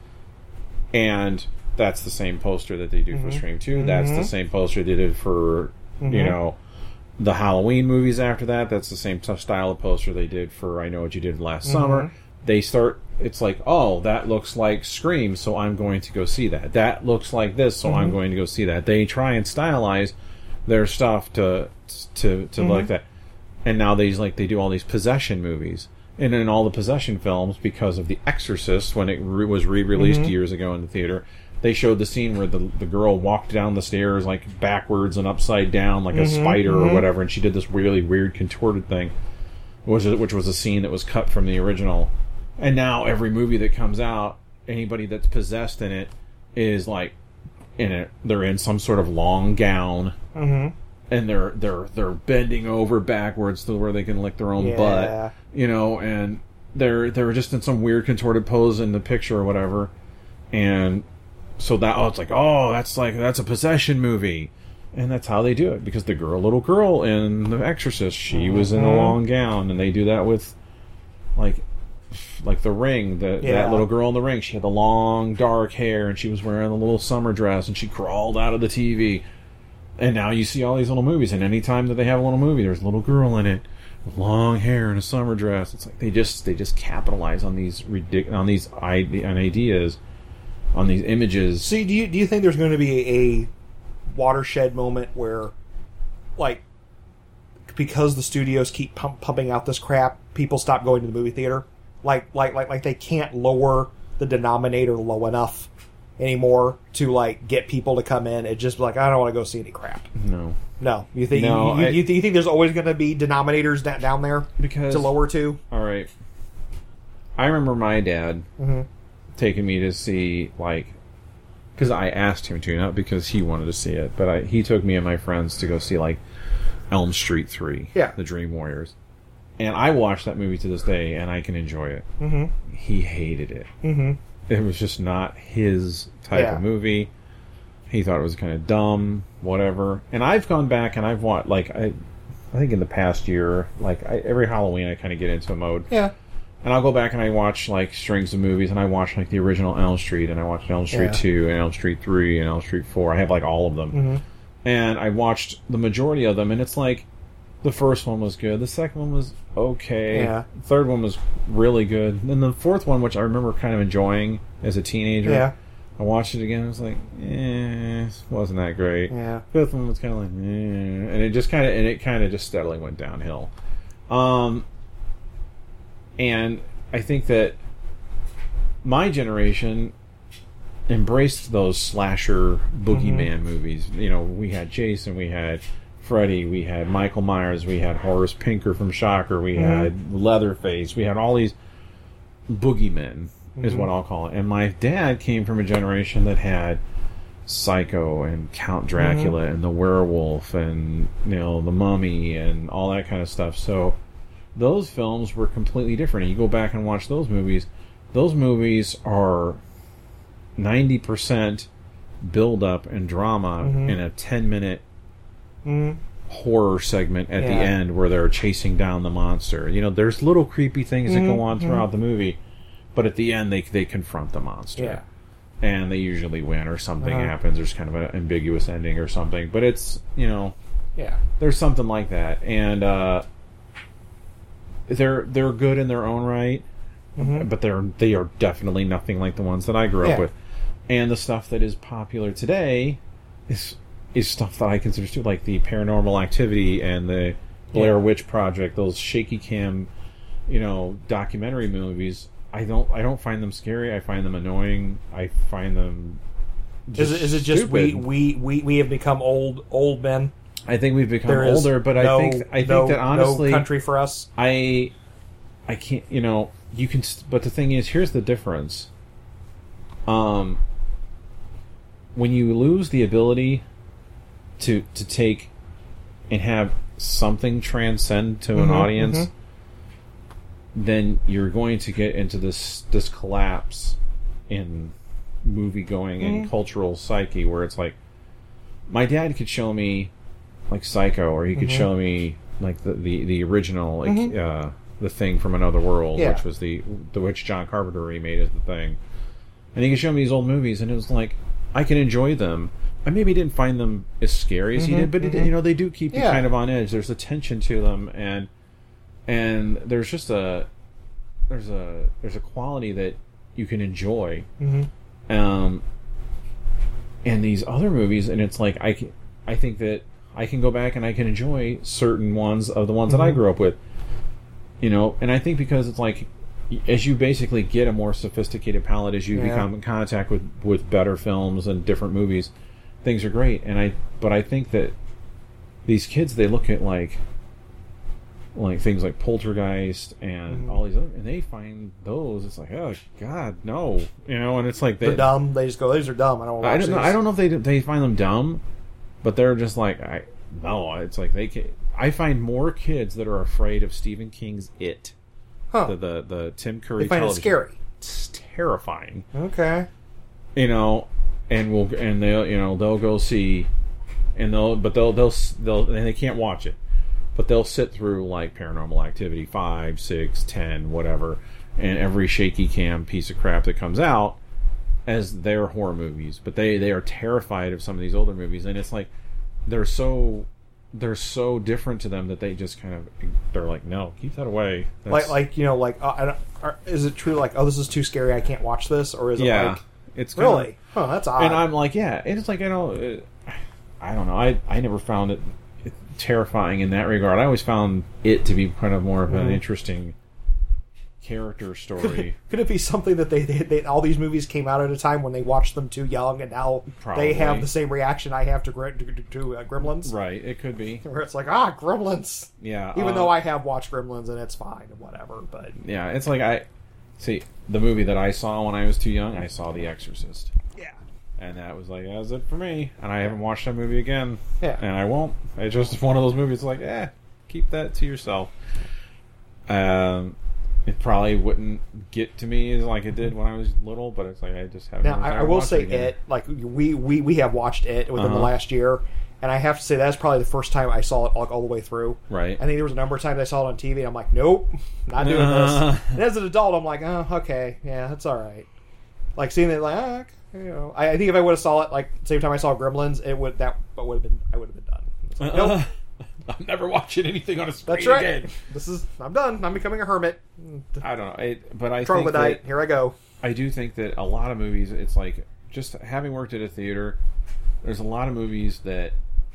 And that's the same poster that they do for Scream two. That's the same poster they did for you know the Halloween movies after that. That's the same t- style of poster they did for I Know What You Did Last Summer. They start, it's like, oh, that looks like Scream, so I'm going to go see that. That looks like this, so I'm going to go see that. They try and stylize their stuff to to to like that. And now they like they do all these possession movies. And in all the possession films, because of The Exorcist, when it re- was re-released years ago in the theater, they showed the scene where the the girl walked down the stairs like backwards and upside down like a spider or whatever, and she did this really weird contorted thing, which is, which was a scene that was cut from the original. And now every movie that comes out, anybody that's possessed in it is like in it. They're in some sort of long gown, Mm-hmm. and they're they're they're bending over backwards to where they can lick their own Yeah. butt, you know, and they're they're just in some weird contorted pose in the picture or whatever. And so that oh, it's like oh, that's like that's a possession movie. And that's how they do it, because the girl, little girl in The Exorcist, she was in a long gown, and they do that with like. Like The Ring, the, Yeah. that little girl in The Ring, she had the long dark hair and she was wearing a little summer dress and she crawled out of the T V. And now you see all these little movies, and any time that they have a little movie, there's a little girl in it with long hair and a summer dress. It's like they just they just capitalize on these ridic- on these ide- on ideas, on these images. See, do you do you think there's going to be a watershed moment where, like, because the studios keep pump, pumping out this crap, people stop going to the movie theater? Like, like, like, like they can't lower the denominator low enough anymore to like get people to come in. It's just like, I don't want to go see any crap. No, No, you think No, you, you, I- you, you think there's always going to be denominators da- down there because to lower to? all right. I remember my dad Mhm. taking me to see, like, because I asked him to, not because he wanted to see it, but I, he took me and my friends to go see, like, Elm Street three, Yeah. The Dream Warriors. And I watched that movie to this day, and I can enjoy it. Mm-hmm. He hated it. Mm-hmm. It was just not his type Yeah. of movie. He thought it was kind of dumb, whatever. And I've gone back and I've watched, like, I, I think in the past year, like, I, every Halloween I kind of get into a mode. Yeah. And I'll go back and I watch, like, strings of movies, and I watch, like, the original Elm Street, and I watched Elm Street Yeah. two, and Elm Street three, and Elm Street four. I have, like, all of them. Mm-hmm. And I watched the majority of them, and it's like, the first one was good, the second one was okay, Yeah. the third one was really good, and then the fourth one, which I remember kind of enjoying as a teenager, Yeah. I watched it again, and I was like, eh, it wasn't that great. Yeah. Fifth one was kind of like, eh, and it just kind of, and it kind of just steadily went downhill. Um, and I think that my generation embraced those slasher boogeyman movies. You know, we had Jason, we had Freddy, we had Michael Myers, we had Horace Pinker from Shocker, we Mhm. had Leatherface, we had all these boogeymen, is what I'll call it. And my dad came from a generation that had Psycho and Count Dracula and the Werewolf and, you know, the Mummy and all that kind of stuff. So those films were completely different. And you go back and watch those movies, those movies are ninety percent build up and drama Mhm. in a ten minute Mhm. horror segment at the Yeah. end where they're chasing down the monster. You know, there's little creepy things that go Mhm, on throughout the movie, but at the end they they confront the monster. Yeah. And they usually win, or something Uh-huh. happens. There's kind of an ambiguous ending or something. But it's, you know, Yeah. there's something like that. And uh, they're they're good in their own right, Mhm. but they're they are definitely nothing like the ones that I grew up Yeah. with. And the stuff that is popular today is is stuff that I consider too, like the Paranormal Activity and the Blair Yeah. Witch Project, those shaky cam, you know, documentary movies. I don't I don't find them scary. I find them annoying. I find them Is it, is it just we, stupid. we, we, we have become old old men? I think we've become There is older, but no, I think I think no, that honestly no country for us. I I can't, you know, you can st- but the thing is, here's the difference. Um when you lose the ability to to take and have something transcend to an Mhm, audience, mhm. then you're going to get into this this collapse in movie going and Mhm. cultural psyche where it's like my dad could show me like Psycho, or he could Mhm. show me like the the, the original like Mhm. uh the Thing from Another World, Yeah. which was the the which John Carpenter remade as The Thing. And he could show me these old movies, and it was like I can enjoy them. I maybe didn't find them as scary as he Mhm, did, but it, mhm. you know, they do keep you Yeah. kind of on edge. There's a tension to them, and and there's just a there's a there's a quality that you can enjoy. Mm-hmm. Um, and these other movies, and it's like I can, I think that I can go back and I can enjoy certain ones of the ones that I Mhm. grew up with. You know, and I think because it's like as you basically get a more sophisticated palette, as you Yeah. become in contact with with better films and different movies, things are great. And I but I think that these kids, they look at like like things like Poltergeist and Mhm. all these other, and they find those, it's like, oh god, no, you know. And it's like they They're dumb. They just go, these are dumb. I don't want to I watch don't know. these. I don't know if they they find them dumb, but they're just like, I no. It's like they can. I find more kids that are afraid of Stephen King's It, Huh. the, the the Tim Curry. They find it television. scary. It's terrifying, Okay. you know. And we'll and they'll you know they'll go see, and they'll but they'll they'll they'll and they can't watch it, but they'll sit through like Paranormal Activity five, six, ten, whatever, and every shaky cam piece of crap that comes out as their horror movies. But they they are terrified of some of these older movies, and it's like they're so they're so different to them that they just kind of they're like, no, keep that away. Like, That's- like you know, like, uh, I don't, are, is it true? Like, oh, this is too scary. I can't watch this, or is it yeah, like, it's kind of- really? Huh, that's odd. and I'm like, yeah, and it's like I don't, uh, I don't know. I I never found it terrifying in that regard. I always found it to be kind of more of an Mhm. interesting character story. Could it be something that they, they, they all these movies came out at a time when they watched them too young, and now Probably. they have the same reaction I have to Gr- to, to, to uh, Gremlins? Right? It could be. Where it's like, ah, Gremlins. Yeah. Even uh, though I have watched Gremlins and it's fine and whatever, but Yeah, it's like I see the movie that I saw when I was too young. I saw The Exorcist, yeah, and that was like that was it for me. And I haven't watched that movie again. Yeah. And I won't. It's just one of those movies. Like, eh, keep that to yourself. Um. It probably wouldn't get to me as like it did when I was little, but it's like I just haven't. Now, never I, I tried to will watch say again. it, like we, we, we have watched it within the Uh-huh. last year, and I have to say that's probably the first time I saw it all, all the way through. Right. I think there was a number of times I saw it on T V, and I'm like, nope, not doing Uh. this. And as an adult, I'm like, oh, okay, yeah, that's all right. Like seeing it, like, ah, okay, you know, I, I think if I would have saw it like the same time I saw Gremlins, it would that would have been I would have been done. It's like, nope, I'm never watching anything on a screen that's right. again. This is I'm done. I'm becoming a hermit. I don't know, it, but I think Troglodyte. that, Here I go. I do think that a lot of movies, it's like just having worked at a theater, there's a lot of movies that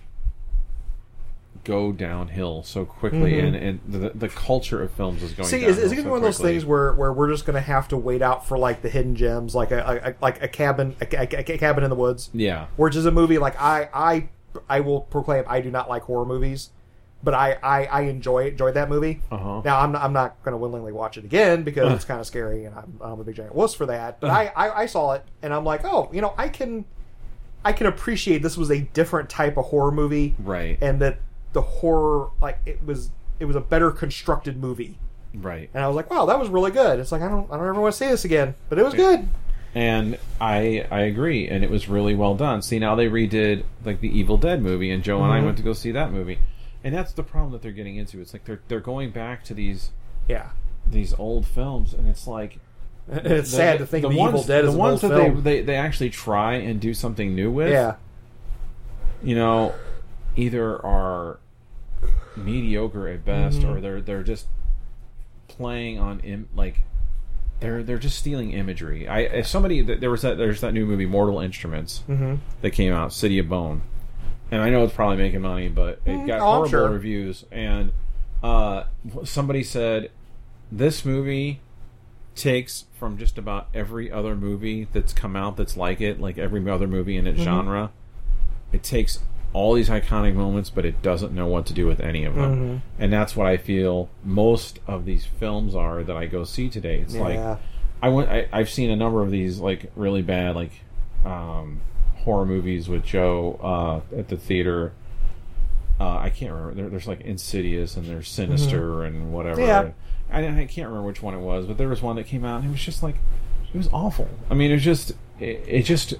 go downhill so quickly, Mhm. and, and the, the culture of films is going. See, is, downhill is it going to be so one of those quickly. things where, where we're just going to have to wait out for like the hidden gems, like a, a like a cabin, a, a, a cabin in the woods, Yeah, which is a movie like I I I will proclaim I do not like horror movies, but I, I, I enjoy enjoyed that movie. Uh-huh. Now I'm not, I'm not going to willingly watch it again because it's kind of scary and I'm, I'm a big giant wuss for that. But I, I, I saw it and I'm like, oh, you know, I can I can appreciate this was a different type of horror movie, Right. and that the horror like it was it was a better constructed movie. Right. And I was like, wow, that was really good. It's like I don't I don't ever want to see this again, but it was good. And I I agree, and it was really well done. See, now they redid like the Evil Dead movie, and Joe and I Mhm. went to go see that movie, and that's the problem that they're getting into. It's like they're they're going back to these Yeah. these old films, and it's like And it's the- sad to think the of the ones, Evil Dead the as an ones old that film. they, they they actually try and do something new with. Yeah. You know, either are mediocre at best, Mhm. or they're they're just playing on Im- like. They're they're just stealing imagery. I if somebody there was that there's that new movie Mortal Instruments Mm-hmm. that came out, City of Bone, and I know it's probably making money, but it Mm, got oh, I'm horrible sure. reviews. And uh, somebody said this movie takes from just about every other movie that's come out that's like it, like every other movie in its Mm-hmm. genre. It takes all these iconic moments, but it doesn't know what to do with any of them. Mhm. And that's what I feel most of these films are that I go see today. It's like Yeah. I went. I, I've seen a number of these like really bad like um, horror movies with Joe uh, at the theater. Uh, I can't remember. There, there's like Insidious and there's Sinister and whatever. Yeah. I, I can't remember which one it was, but there was one that came out and it was just like it was awful. I mean, it was just it, it just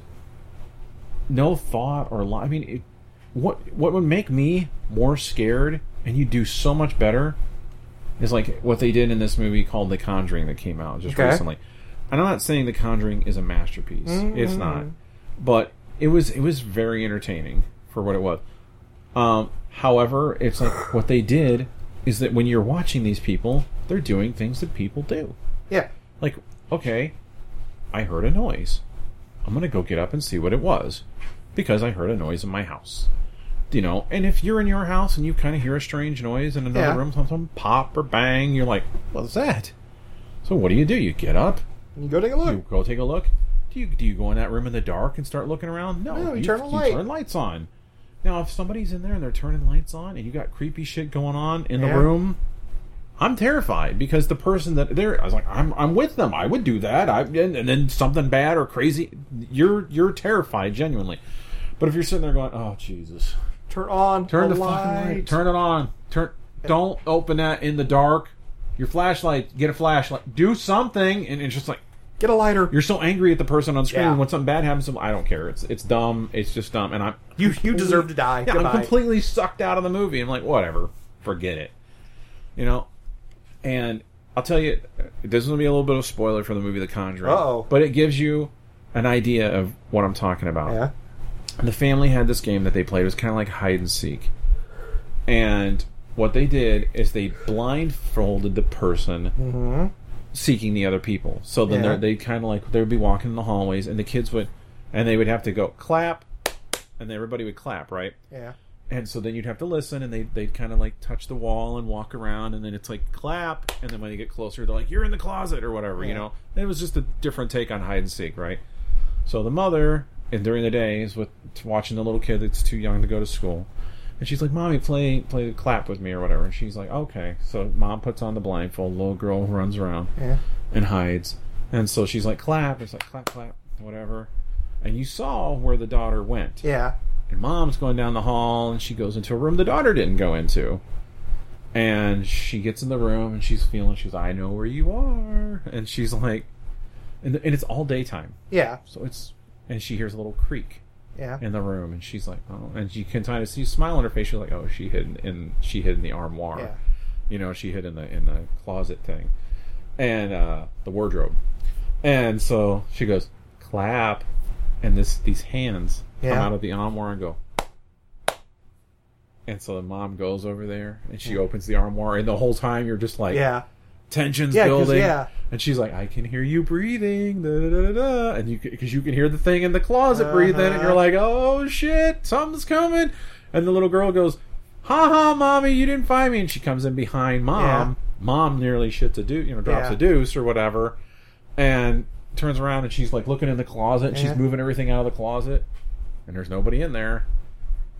no thought or li- I mean, it, what what would make me more scared and you do so much better is like what they did in this movie called The Conjuring that came out just Okay. recently. And I'm not saying The Conjuring is a masterpiece. Mm-hmm. It's not. But it was it was very entertaining for what it was. Um, however, it's like what they did is that when you're watching these people, they're doing things that people do. Yeah. Like, okay, I heard a noise. I'm going to go get up and see what it was because I heard a noise in my house. You know, and if you're in your house and you kind of hear a strange noise in another Yeah. room, something pop or bang, you're like, what's that? So what do you do? You get up, You go take a look. you go take a look. Do you do you go in that room in the dark and start looking around? No, No, you turn the you light. turn lights on. Now, if somebody's in there and they're turning lights on and you got creepy shit going on in the Yeah. room, I'm terrified because the person that they're, I was like, I'm I'm with them. I would do that. I and, and then something bad or crazy, you're you're terrified genuinely. But if you're sitting there going, oh Jesus, Turn on turn the, the fucking light. light, turn it on, turn. Don't open that in the dark. Your flashlight, get a flashlight, do something, and it's just like Get a lighter. you're so angry at the person on screen Yeah. when something bad happens to them. I don't care. It's it's dumb. It's just dumb, and I'm You you deserve to die. yeah, Goodbye. I'm completely sucked out of the movie. I'm like, whatever, forget it. You know, and I'll tell you, this is going to be a little bit of a spoiler for the movie The Conjuring. Uh-oh. But it gives you an idea of what I'm talking about. Yeah. And the family had this game that they played. It was kind of like hide and seek. And what they did is they blindfolded the person Mm-hmm. seeking the other people. So then Yeah. they're they kind of like they would be walking in the hallways, and the kids would, and they would have to go clap, and everybody would clap, right? Yeah. And so then you'd have to listen, and they they'd kind of like touch the wall and walk around, and then it's like clap, and then when you get closer, they're like, "You're in the closet" or whatever, you Yeah. know. And it was just a different take on hide and seek, right? So the mother, and during the day, is with watching the little kid that's too young to go to school, and she's like, "Mommy, play play clap with me or whatever." And she's like, "Okay." So mom puts on the blindfold, little girl runs around Yeah. and hides, and so she's like, "Clap!" It's like clap, clap, whatever. And you saw where the daughter went. Yeah. And mom's going down the hall, and she goes into a room the daughter didn't go into. And she gets in the room, and she's feeling, she's, I know where you are. And she's like, and, and it's all daytime. Yeah. So it's, and she hears a little creak Yeah. in the room, and she's like, oh, and you can kind of see a smile on her face. She's like, oh, she hid in, in she hid in the armoire. Yeah. You know, she hid in the in the closet thing, and uh, the wardrobe. And so she goes, clap, and this these hands come Yeah. out of the armoire and go. And so the mom goes over there and she opens the armoire, and the whole time you're just like, Yeah. tension's Yeah, 'cause, building. yeah. And she's like, I can hear you breathing, da, da, da, da, da. And you because you can hear the thing in the closet breathing, and you're Uh-huh. like, oh shit, something's coming. And the little girl goes, ha ha, mommy, you didn't find me. And she comes in behind mom. Yeah. Mom nearly shits a deuce, you know, drops Yeah. a deuce or whatever, and turns around and she's like looking in the closet, and Yeah. she's moving everything out of the closet, and there's nobody in there.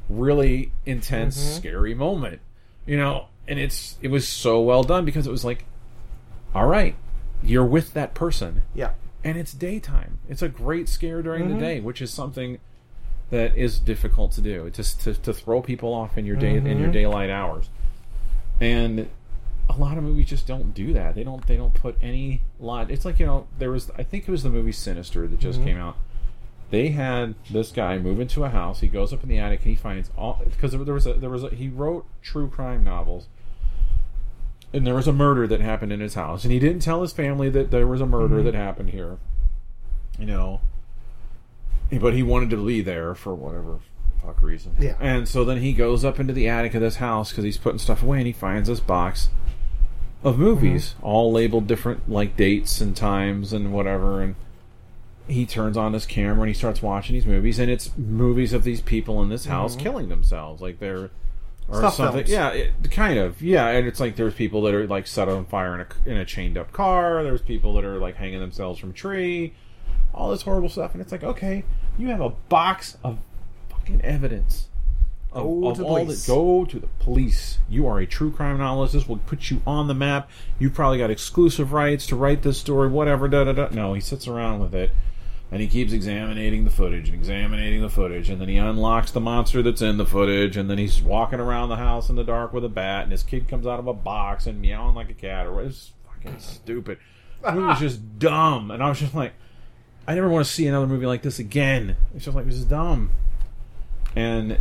really intense, Mm-hmm. scary moment. You know, and it's it was so well done because it was like, all right, you're with that person. Yeah. And it's daytime. It's a great scare during Mm-hmm. the day, which is something that is difficult to do. Just to, to throw people off in your day in Mm-hmm. your daylight hours. And a lot of movies just don't do that. They don't they don't put any lot. It's like, you know, there was I think it was the movie Sinister that just Mm-hmm. came out. They had this guy move into a house. He goes up in the attic and he finds all because there was a there was a, he wrote true crime novels. And there was a murder that happened in his house, and he didn't tell his family that there was a murder Mm-hmm. that happened here. You know, but he wanted to be there for whatever fuck reason. Yeah. And so then he goes up into the attic of this house because he's putting stuff away, and he finds this box of movies, Mm-hmm. all labeled different like dates and times and whatever. And he turns on his camera and he starts watching these movies, and it's movies of these people in this house killing themselves, like they're. Or Stuff something, films. yeah, it, kind of, yeah. And it's like there's people that are like set on fire in a in a chained up car. There's people that are like hanging themselves from a tree. All this horrible stuff, and it's like, okay, you have a box of fucking evidence. Of, Go of to the all police. that, go to the police. You are a true crime novelist. This will put you on the map. You've probably got exclusive rights to write this story. Whatever. Da da da. No, he sits around with it. And he keeps examining the footage and examining the footage, and then he unlocks the monster that's in the footage, and then he's walking around the house in the dark with a bat, and his kid comes out of a box and meowing like a cat. Or it's fucking stupid. The movie was just dumb, and I was just like, I never want to see another movie like this again. It's just like, this is dumb, and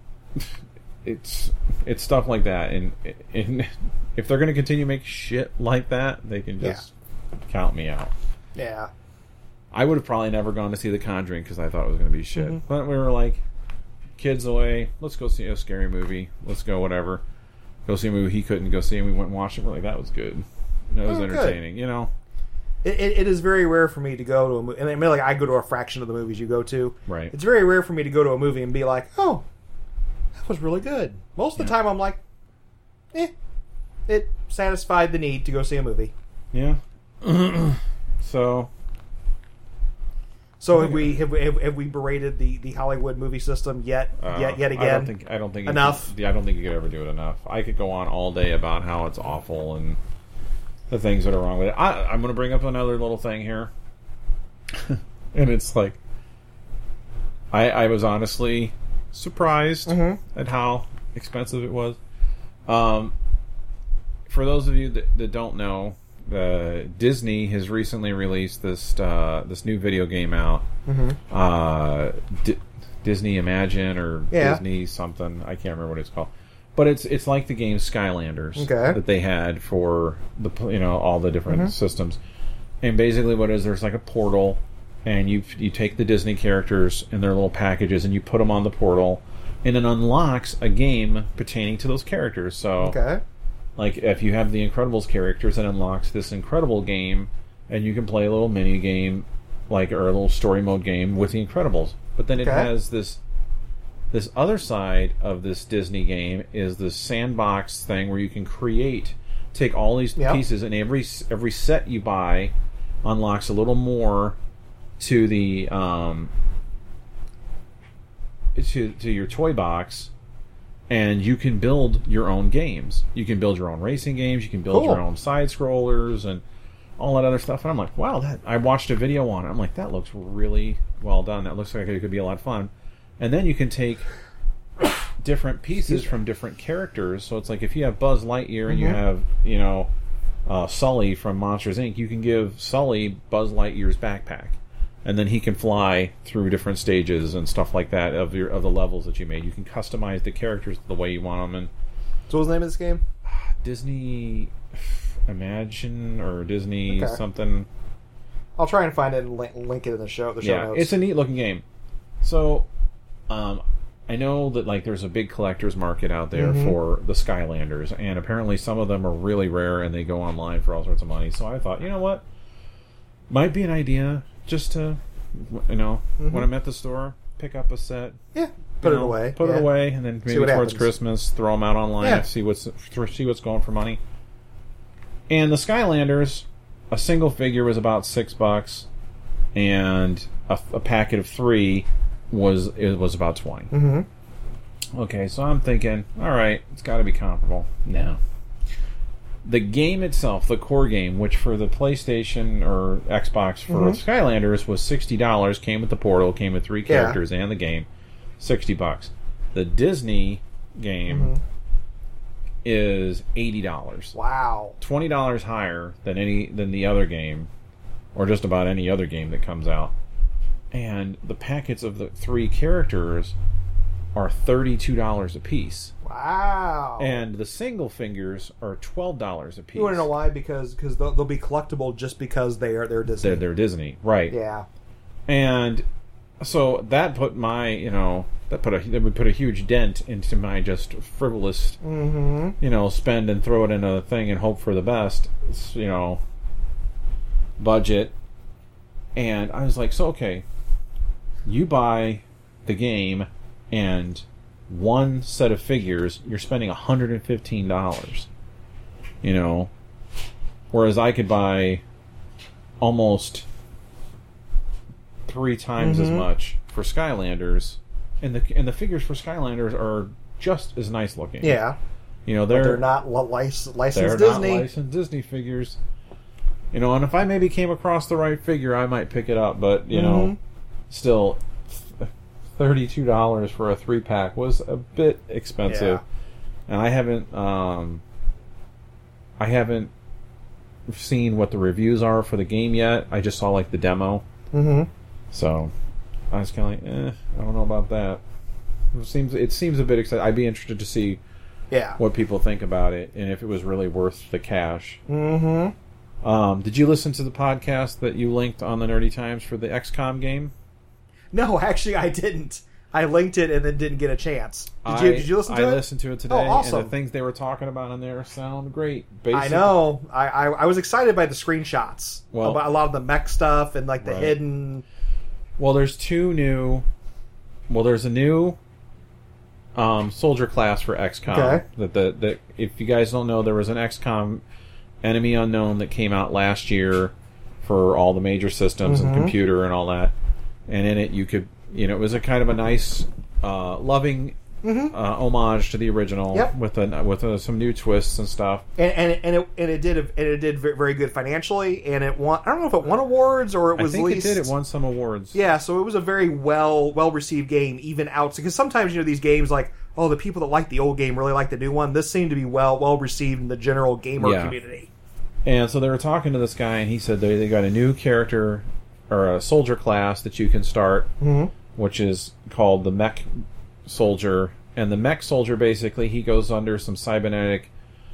it's it's stuff like that. And, and if they're going to continue to make shit like that, they can just count me out. Yeah. I would have probably never gone to see The Conjuring because I thought it was going to be shit. Mm-hmm. But we were like, kids away, let's go see a scary movie. Let's go whatever. Go see a movie he couldn't go see, and we went and watched it. We're like, that was good. That was Oh, good. entertaining, you know? It, it, it is very rare for me to go to a movie. And I mean, like, I go to a fraction of the movies you go to. Right. It's very rare for me to go to a movie and be like, oh, that was really good. Most of the Yeah. time, I'm like, eh. It satisfied the need to go see a movie. Yeah. So, So have we have, we- have, have we berated the, the Hollywood movie system yet uh, yet yet again? I don't think I don't think you Enough? could- yeah, I don't think you could ever do it enough. I could go on all day about how it's awful and the things that are wrong with it. I, I'm going to bring up another little thing here, and it's like, I I was honestly surprised Mhm. at how expensive it was. Um, for those of you that, that don't know, uh, Disney has recently released this uh, this new video game out. Mm-hmm. Uh, D- Disney Imagine or Yeah. Disney something. I can't remember what it's called. But it's it's like the game Skylanders Okay. that they had for the you know all the different Mhm. systems. And basically, what it is there's like a portal, and you you take the Disney characters and their little packages, and you put them on the portal, and it unlocks a game pertaining to those characters. So, Okay. like if you have the Incredibles characters, it unlocks this Incredible game, and you can play a little mini game, like or a little story mode game with the Incredibles. But then it Okay. has this this other side of this Disney game is this sandbox thing where you can create, take all these Yep. pieces, and every every set you buy unlocks a little more to the um to to your toy box, and you can build your own games. You can build your own racing games. You can build Cool. your own side scrollers and all that other stuff. And I'm like, wow, that I watched a video on it. I'm like, that looks really well done. That looks like it could be a lot of fun. And then you can take different pieces from different characters. So it's like if you have Buzz Lightyear and you Mhm. have, you know, uh, Sully from Monsters Incorporated, you can give Sully Buzz Lightyear's backpack. And then he can fly through different stages and stuff like that of your of the levels that you made. You can customize the characters the way you want them. And So what's the name of this game? Disney Imagine or Disney Okay. something. I'll try and find it and link, link it in the show. The show Yeah, notes. it's a neat looking game. So, um, I know that like there's a big collector's market out there Mhm. for the Skylanders, and apparently some of them are really rare and they go online for all sorts of money. So I thought, you know what, might be an idea just to, you know, Mhm. when I'm at the store, pick up a set, yeah. Put you it know, away. put yeah. it away, and then maybe what towards happens. Christmas, throw them out online, Yeah. and see what's see what's going for money. And the Skylanders, a single figure was about six bucks, and a, a packet of three was it was about twenty. Mm-hmm. Okay, so I'm thinking, all right, it's got to be comparable. No. The game itself, the core game, which for the PlayStation or Xbox for Mhm. Skylanders was sixty dollars, came with the portal, came with three Yeah. characters and the game, sixty bucks. The Disney game Mhm. is eighty dollars. Wow. twenty dollars higher than any than the other game, or just about any other game that comes out. And the packets of the three characters are thirty-two dollars a piece. Wow. And the single figures are twelve dollars a piece. you want to know why? Because because they'll, they'll be collectible just because they are they're Disney. They're, they're Disney, right? Yeah. And so that put my, you know, that put a that would put a huge dent into my just frivolous, Mm-hmm. you know, spend and throw it in a thing and hope for the best, you know, budget. And I was like, so okay, you buy the game and one set of figures, you're spending one hundred fifteen dollars. You know, whereas I could buy almost three times as Mhm. much for Skylanders, and the and the figures for Skylanders are just as nice looking. Yeah. you know But they're they're not li- lic- licensed they're Disney. not licensed Disney figures. You know, and if I maybe came across the right figure, I might pick it up. But you know, Mhm. still, thirty-two dollars for a three pack was a bit expensive, and I haven't, um, I haven't seen what the reviews are for the game yet. I just saw like the demo, Mm-hmm. so I was kind of like, eh, I don't know about that. It seems it seems a bit exciting. I'd be interested to see Yeah. what people think about it and if it was really worth the cash. Mm-hmm. Um, did you listen to the podcast that you linked on the Nerdy Times for the X COM game? No, actually, I didn't. I linked it and then didn't get a chance. Did I, you? Did you listen to I it? listened to it today, Oh, awesome. and the things they were talking about in there sound great. I Basic- know. I, I I was excited by the screenshots. Well- about a lot of the mech stuff and like the Right. hidden. Well, there's two new. Well, there's a new um, soldier class for X COM. Okay. That the that if you guys don't know, there was an X COM Enemy Unknown that came out last year for all the major systems Mhm. and computer and all that. And in it, you could, you know, it was a kind of a nice, uh, loving Mm-hmm. uh, homage to the original Yep. with a, with a, some new twists and stuff. And and it, and it and it did and it did ve- very good financially, and it won. I don't know if it won awards or it I was think at least it did. It won some awards. Yeah, so it was a very well well received game, even out because sometimes you know these games like oh the people that like the old game really like the new one. This seemed to be well well received in the general gamer Yeah. community. And so they were talking to this guy, and he said they, they got a new character or a soldier class that you can start, Mm-hmm. which is called the Mech Soldier. And the Mech Soldier, basically, he goes under some cybernetic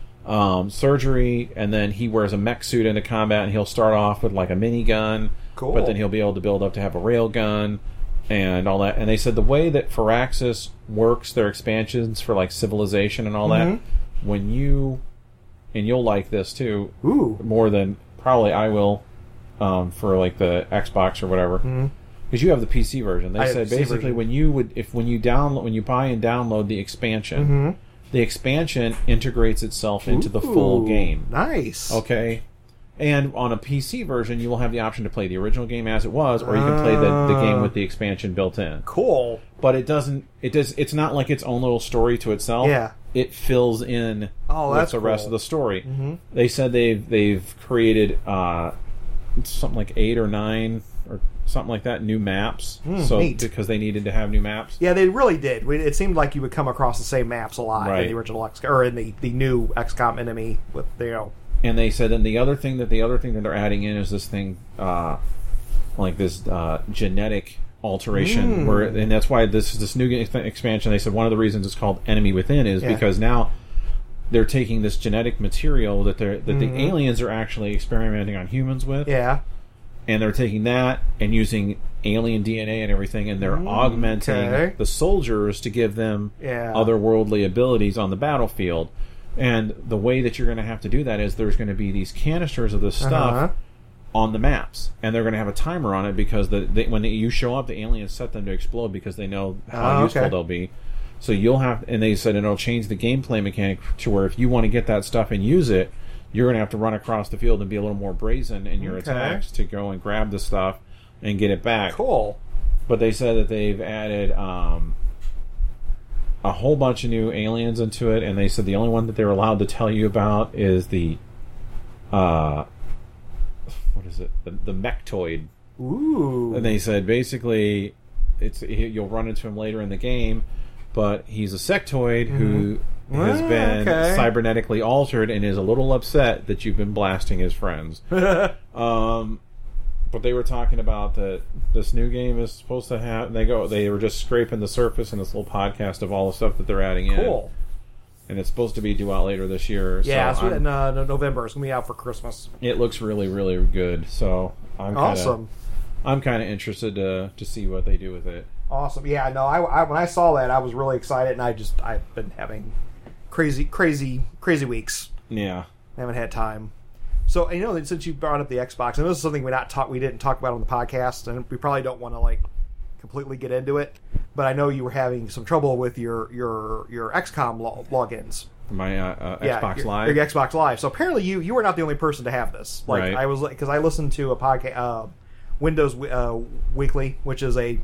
um, surgery, and then he wears a mech suit into combat, and he'll start off with like a minigun, Cool. but then he'll be able to build up to have a rail gun and all that. And they said the way that Firaxis works their expansions for like Civilization and all Mhm. that, when you, and you'll like this too, Ooh. more than probably I will um, for like the Xbox or whatever. Mm-hmm. Because you have the P C version. They I have said the P C basically version. when you would if when you download when you buy and download the expansion, Mm-hmm. the expansion integrates itself into the full Ooh, game. Nice. Okay. And on a P C version, you will have the option to play the original game as it was, or you can play the, the game with the expansion built in. Cool. But it doesn't. It does. It's not like its own little story to itself. Yeah. It fills in Oh, with that's the rest cool. of the story. Mhm. They said they've they've created uh, something like eight or nine or something like that new maps. Hmm, so neat. because they needed to have new maps. Yeah, they really did. We- It seemed like you would come across the same maps a lot Right. in the original X or in the, the new X COM Enemy with you know. And they said, and the other thing that the other thing that they're adding in is this thing, uh, like this uh, genetic alteration, Mm. where, and that's why this this new ex- expansion. They said one of the reasons it's called Enemy Within is Yeah. because now they're taking this genetic material that they're that Mhm. the aliens are actually experimenting on humans with, Yeah. and they're taking that and using alien D N A and everything, and they're Mm, augmenting okay. the soldiers to give them Yeah. otherworldly abilities on the battlefield. And the way that you're going to have to do that is there's going to be these canisters of this stuff Uh-huh. on the maps, and they're going to have a timer on it because the, they, when they, you show up, the aliens set them to explode because they know how Oh, useful okay. they'll be. So you'll have, and they said it'll change the gameplay mechanic to where if you want to get that stuff and use it, you're going to have to run across the field and be a little more brazen in your Okay. attacks to go and grab the stuff and get it back. Cool. But they said that they've added um, a whole bunch of new aliens into it, and they said the only one that they're allowed to tell you about is the uh what is it the, the Mechtoid. Ooh. And they said basically it's you'll run into him later in the game, but he's a sectoid mm-hmm. who has ah, been okay. cybernetically altered and is a little upset that you've been blasting his friends. um But they were talking about that this new game is supposed to have. They go. They were just scraping the surface in this little podcast of all the stuff that they're adding in. Cool. And it's supposed to be due out later this year. Yeah, so it's in uh, November. It's gonna be out for Christmas. It looks really, really good. So I'm kinda, awesome. I'm kind of interested to to see what they do with it. Awesome. Yeah. No. I, I when I saw that, I was really excited, and I just I've been having crazy, crazy, crazy weeks. Yeah. I haven't had time. So, you know, since you brought up the Xbox, and this is something we not talk, we didn't talk about on the podcast, and we probably don't want to like completely get into it. But I know you were having some trouble with your your your X COM lo- logins. My uh, uh, yeah, Xbox your, Live. Your Xbox Live. So apparently, you you were not the only person to have this. Like right. I was, because I listened to a podcast, uh, Windows uh, Weekly, which is a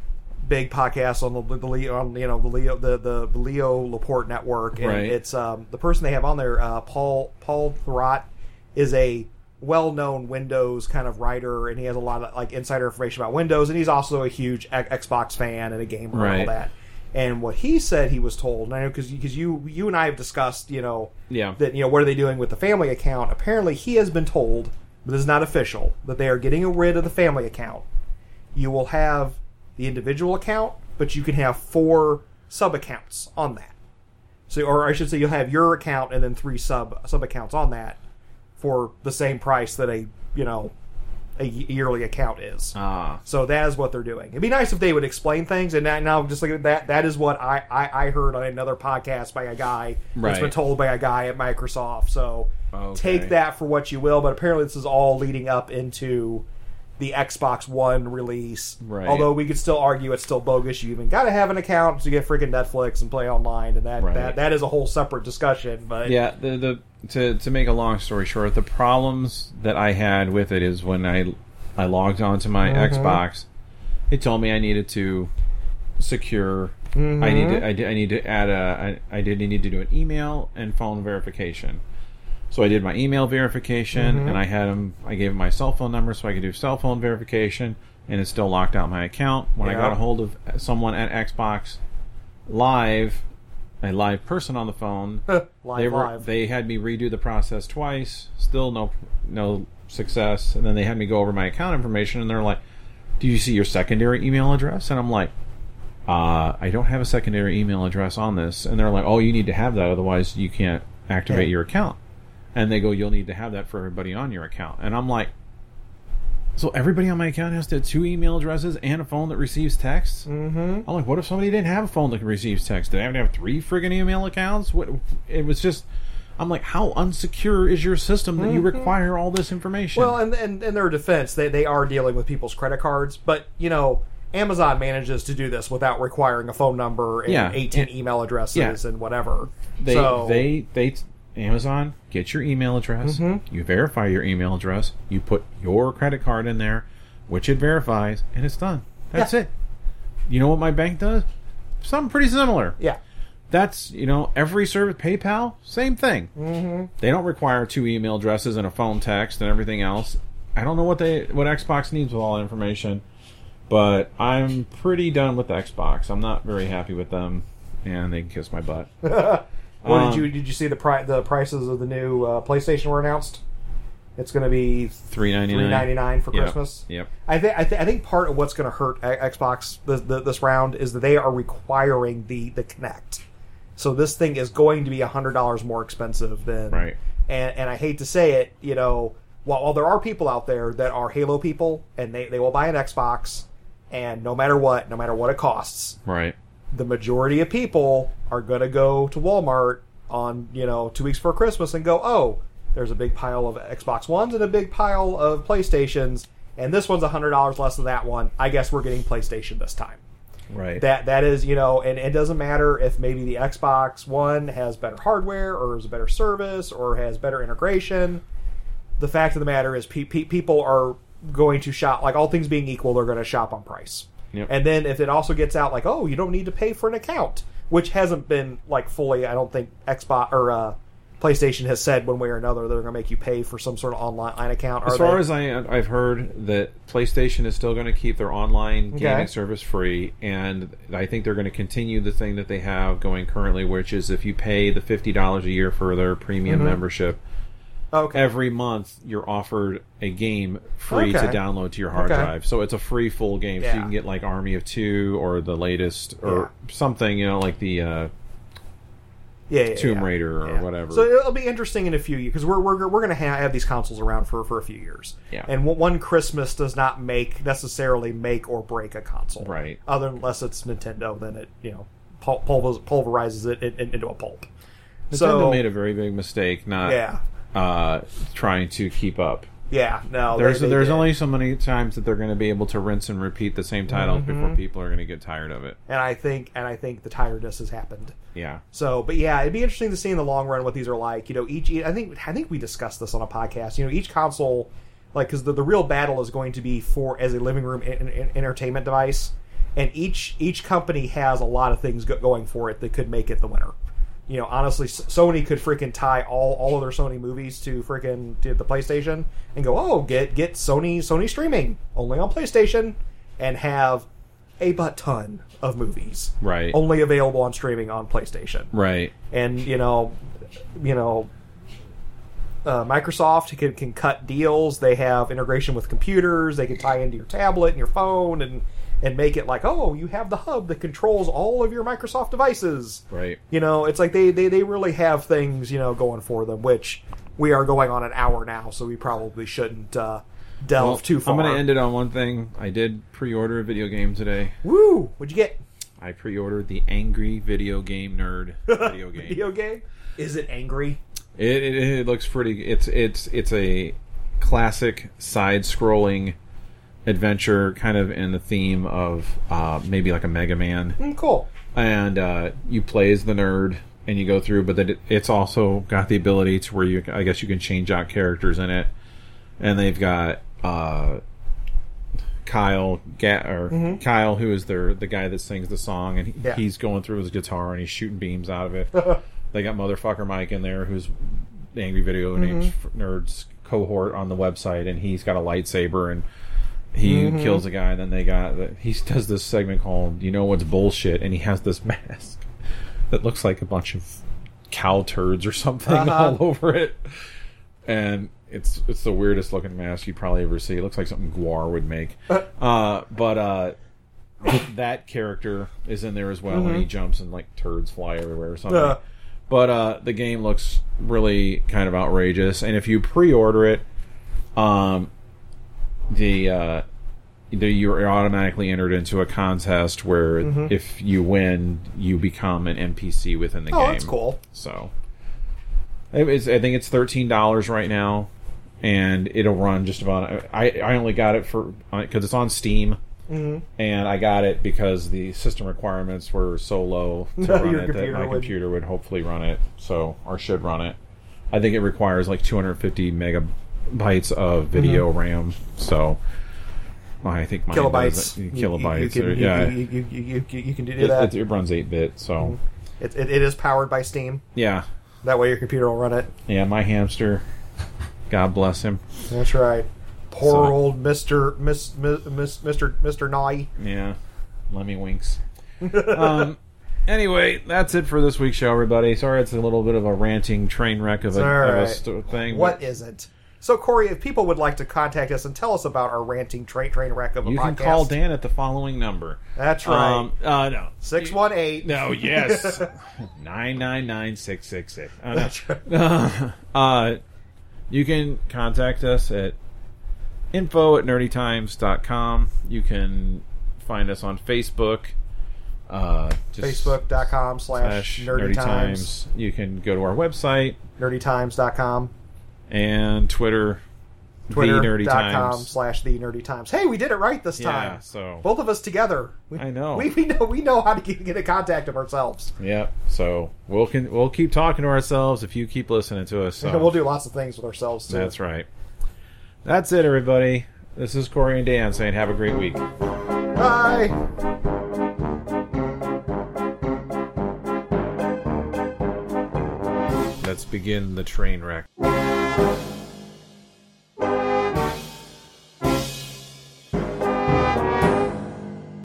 big podcast on the, the Leo, on you know the Leo the, the, the Leo Laporte network, and right. it's um, the person they have on there, uh, Paul Paul Thurrott, is a well-known Windows kind of writer, and he has a lot of like insider information about Windows, and he's also a huge X- Xbox fan and a gamer right. and all that. And what he said he was told, and I know because because you you and I have discussed, you know, yeah. that you know what are they doing with the family account? Apparently, he has been told, but this is not official, that they are getting rid of the family account. You will have the individual account, but you can have four sub accounts on that. So, or I should say, you'll have your account and then three sub sub accounts on that for the same price that a you know a yearly account is. Ah. So that is what they're doing. It'd be nice if they would explain things, and now just like that, that is what I, I, I heard on another podcast by a guy that's right. been told by a guy at Microsoft. So okay. take that for what you will, but apparently this is all leading up into the Xbox One release. Right. Although we could still argue it's still bogus. You even got to have an account to get freaking Netflix and play online, and that, right. that that is a whole separate discussion. But yeah, the the to to make a long story short, the problems that I had with it is when I I logged onto my mm-hmm. Xbox, it told me I needed to secure. Mm-hmm. I need to I, did, I need to add a I, I did need to do an email and phone verification. So I did my email verification, mm-hmm. and I had him. I gave him my cell phone number so I could do cell phone verification, and it still locked out my account. When yeah. I got a hold of someone at Xbox Live, a live person on the phone, live, they were live. they had me redo the process twice. Still no no success, and then they had me go over my account information, and they're like, "Do you see your secondary email address?" And I'm like, uh, "I don't have a secondary email address on this." And they're like, "Oh, you need to have that, otherwise you can't activate yeah. your account." And they go, "You'll need to have that for everybody on your account." And I'm like, so everybody on my account has to have two email addresses and a phone that receives texts? Mm-hmm. I'm like, what if somebody didn't have a phone that receives text? Do they have to have three friggin' email accounts? What? It was just, I'm like, how unsecure is your system that mm-hmm. you require all this information? Well, and and in their defense, they, they are dealing with people's credit cards, but, you know, Amazon manages to do this without requiring a phone number and yeah. eighteen and, email addresses yeah. and whatever. They, so, they, they, Amazon, get your email address, mm-hmm. you verify your email address, you put your credit card in there, which it verifies, and it's done. That's yeah. it. You know what my bank does? Something pretty similar. Yeah. That's, you know, every service, PayPal, same thing. Mm-hmm. They don't require two email addresses and a phone text and everything else. I don't know what they what Xbox needs with all that information, but I'm pretty done with the Xbox. I'm not very happy with them, and they can kiss my butt. Well, um, did you did you see the pri- the prices of the new uh, PlayStation were announced? It's going to be three ninety-nine three ninety-nine for yep. Christmas. Yep. I think I, th- I think part of what's going to hurt Xbox this, this round is that they are requiring the the Kinect. So this thing is going to be a hundred dollars more expensive than right. And and I hate to say it, you know, while, while there are people out there that are Halo people and they, they will buy an Xbox, and no matter what, no matter what it costs, right. the majority of people are going to go to Walmart on, you know, two weeks before Christmas and go, oh, there's a big pile of Xbox Ones and a big pile of PlayStations, and this one's one hundred dollars less than that one. I guess we're getting PlayStation this time. Right. That That is, you know, and it doesn't matter if maybe the Xbox One has better hardware or is a better service or has better integration. The fact of the matter is pe- pe- people are going to shop, like all things being equal, they're going to shop on price. Yep. And then if it also gets out like, oh, you don't need to pay for an account, which hasn't been like fully. I don't think Xbox or uh, PlayStation has said one way or another they're going to make you pay for some sort of online account. As Are far they? as I, I've heard that PlayStation is still going to keep their online gaming Okay. service free, and I think they're going to continue the thing that they have going currently, which is if you pay the fifty dollars a year for their premium Mm-hmm. membership, okay. every month you're offered a game free Okay. to download to your hard Okay. drive. So it's a free full game. So Yeah. you can get like Army of Two or the latest or something, you know, like the uh, yeah, yeah, Tomb yeah. Raider or Yeah. whatever. So it'll be interesting in a few years because we're we're, we're going to ha- have these consoles around for, for a few years. Yeah. And one- one Christmas does not make necessarily make or break a console. Right. Other unless it's Nintendo, then it you know pul- pulver- pulverizes it in, in, into a pulp. Nintendo so made a very big mistake not yeah, uh, trying to keep up. yeah. No, There's they, they there's did. only so many times that they're going to be able to rinse and repeat the same titles Mm-hmm. before people are going to get tired of it. and I think and I think the tiredness has happened. Yeah. So, but yeah, it'd be interesting to see in the long run what these are like. You know, each I think I think we discussed this on a podcast. You know, each console, like, because the, the real battle is going to be for as a living room in, in, entertainment device, and each each company has a lot of things go, going for it that could make it the winner. You know, honestly, S- Sony could freaking tie all, all of their Sony movies to freaking to the PlayStation and go, oh, get get Sony Sony streaming only on PlayStation, and have a butt ton of movies Right. only available on streaming on PlayStation. Right. And you know, you know, uh, Microsoft can can cut deals. They have integration with computers. They can tie into your tablet and your phone and and make it like, oh, you have the hub that controls all of your Microsoft devices. Right. You know, it's like they, they, they really have things, you know, going for them, which we are going on an hour now, so we probably shouldn't uh, delve Well, too far. I'm going to end it on one thing. I did pre-order a video game today. Woo! What'd you get? I pre-ordered the Angry Video Game Nerd video game. Video game? Is it angry? It, it it looks pretty. It's it's it's a classic side-scrolling adventure, kind of in the theme of uh, maybe like a Mega Man. Mm, cool. And uh, you play as the nerd, and you go through. But then it, it's also got the ability to where you, I guess, you can change out characters in it. And they've got uh, Kyle, Ga- or Mm-hmm. Kyle, who is their the guy that sings the song, and he, Yeah. he's going through his guitar and he's shooting beams out of it. They got Motherfucker Mike in there, who's the Angry Video Mm-hmm. Nerds cohort on the website, and he's got a lightsaber and he Mm-hmm. kills a guy. And then they got the, he does this segment called "You Know What's Bullshit," and he has this mask that looks like a bunch of cow turds or something Uh-huh. all over it, and it's it's the weirdest looking mask you probably ever see. It looks like something Gwar would make. uh, but uh, that character is in there as well, and he jumps and like turds fly everywhere or something. Uh. But uh, the game looks really kind of outrageous, and if you pre-order it, um, the uh, the, you're automatically entered into a contest where if you win, you become an N P C within the Oh, game. that's cool. So, it is, I think it's thirteen dollars right now, and it'll run just about. I I only got it for because it's on Steam. Mm-hmm. And I got it because the system requirements were so low to Your run it that computer my would- computer would hopefully run it, so or should run it. I think it requires like two hundred fifty megabytes of video Mm-hmm. RAM, so I think mine Kilobytes. does it- You- kilobytes. You, you, or- can, yeah, you, you, you, you, you, you can do it, that. it, it runs eight bit, so It, it, it is powered by Steam. yeah, That way your computer will run it. yeah. My hamster, God bless him. That's right. Poor So- old Mister Miss, Miss, Miss, Mister Mister Nye. Yeah, Lemmy winks. um, anyway, that's it for this week's show, everybody. Sorry, it's a little bit of a ranting train wreck of a, It's all of a right. st- thing. What but isn't? So, Corey, if people would like to contact us and tell us about our ranting train train wreck of a you podcast, can call Dan at the following number. That's right. Um, uh, no. six one eight. No, yes. nine nine nine six six six. Uh, no. That's right. Uh, uh, you can contact us at info at nerdy times dot com. You can find us on Facebook. Uh, just Facebook.com slash slash nerdy times. You can go to our website nerdy times dot com. and Twitter. The Nerdy Twitter.com Times. slash the nerdy times. Hey, we did it right this Yeah, time. so Both of us together. We, I know. We, we know we know how to get, get a contact of ourselves. Yep. So we'll can, we'll keep talking to ourselves if you keep listening to us. So. And we'll do lots of things with ourselves too. That's right. That's it, everybody. This is Corey and Dan saying have a great week. Bye. let's begin the train wreck.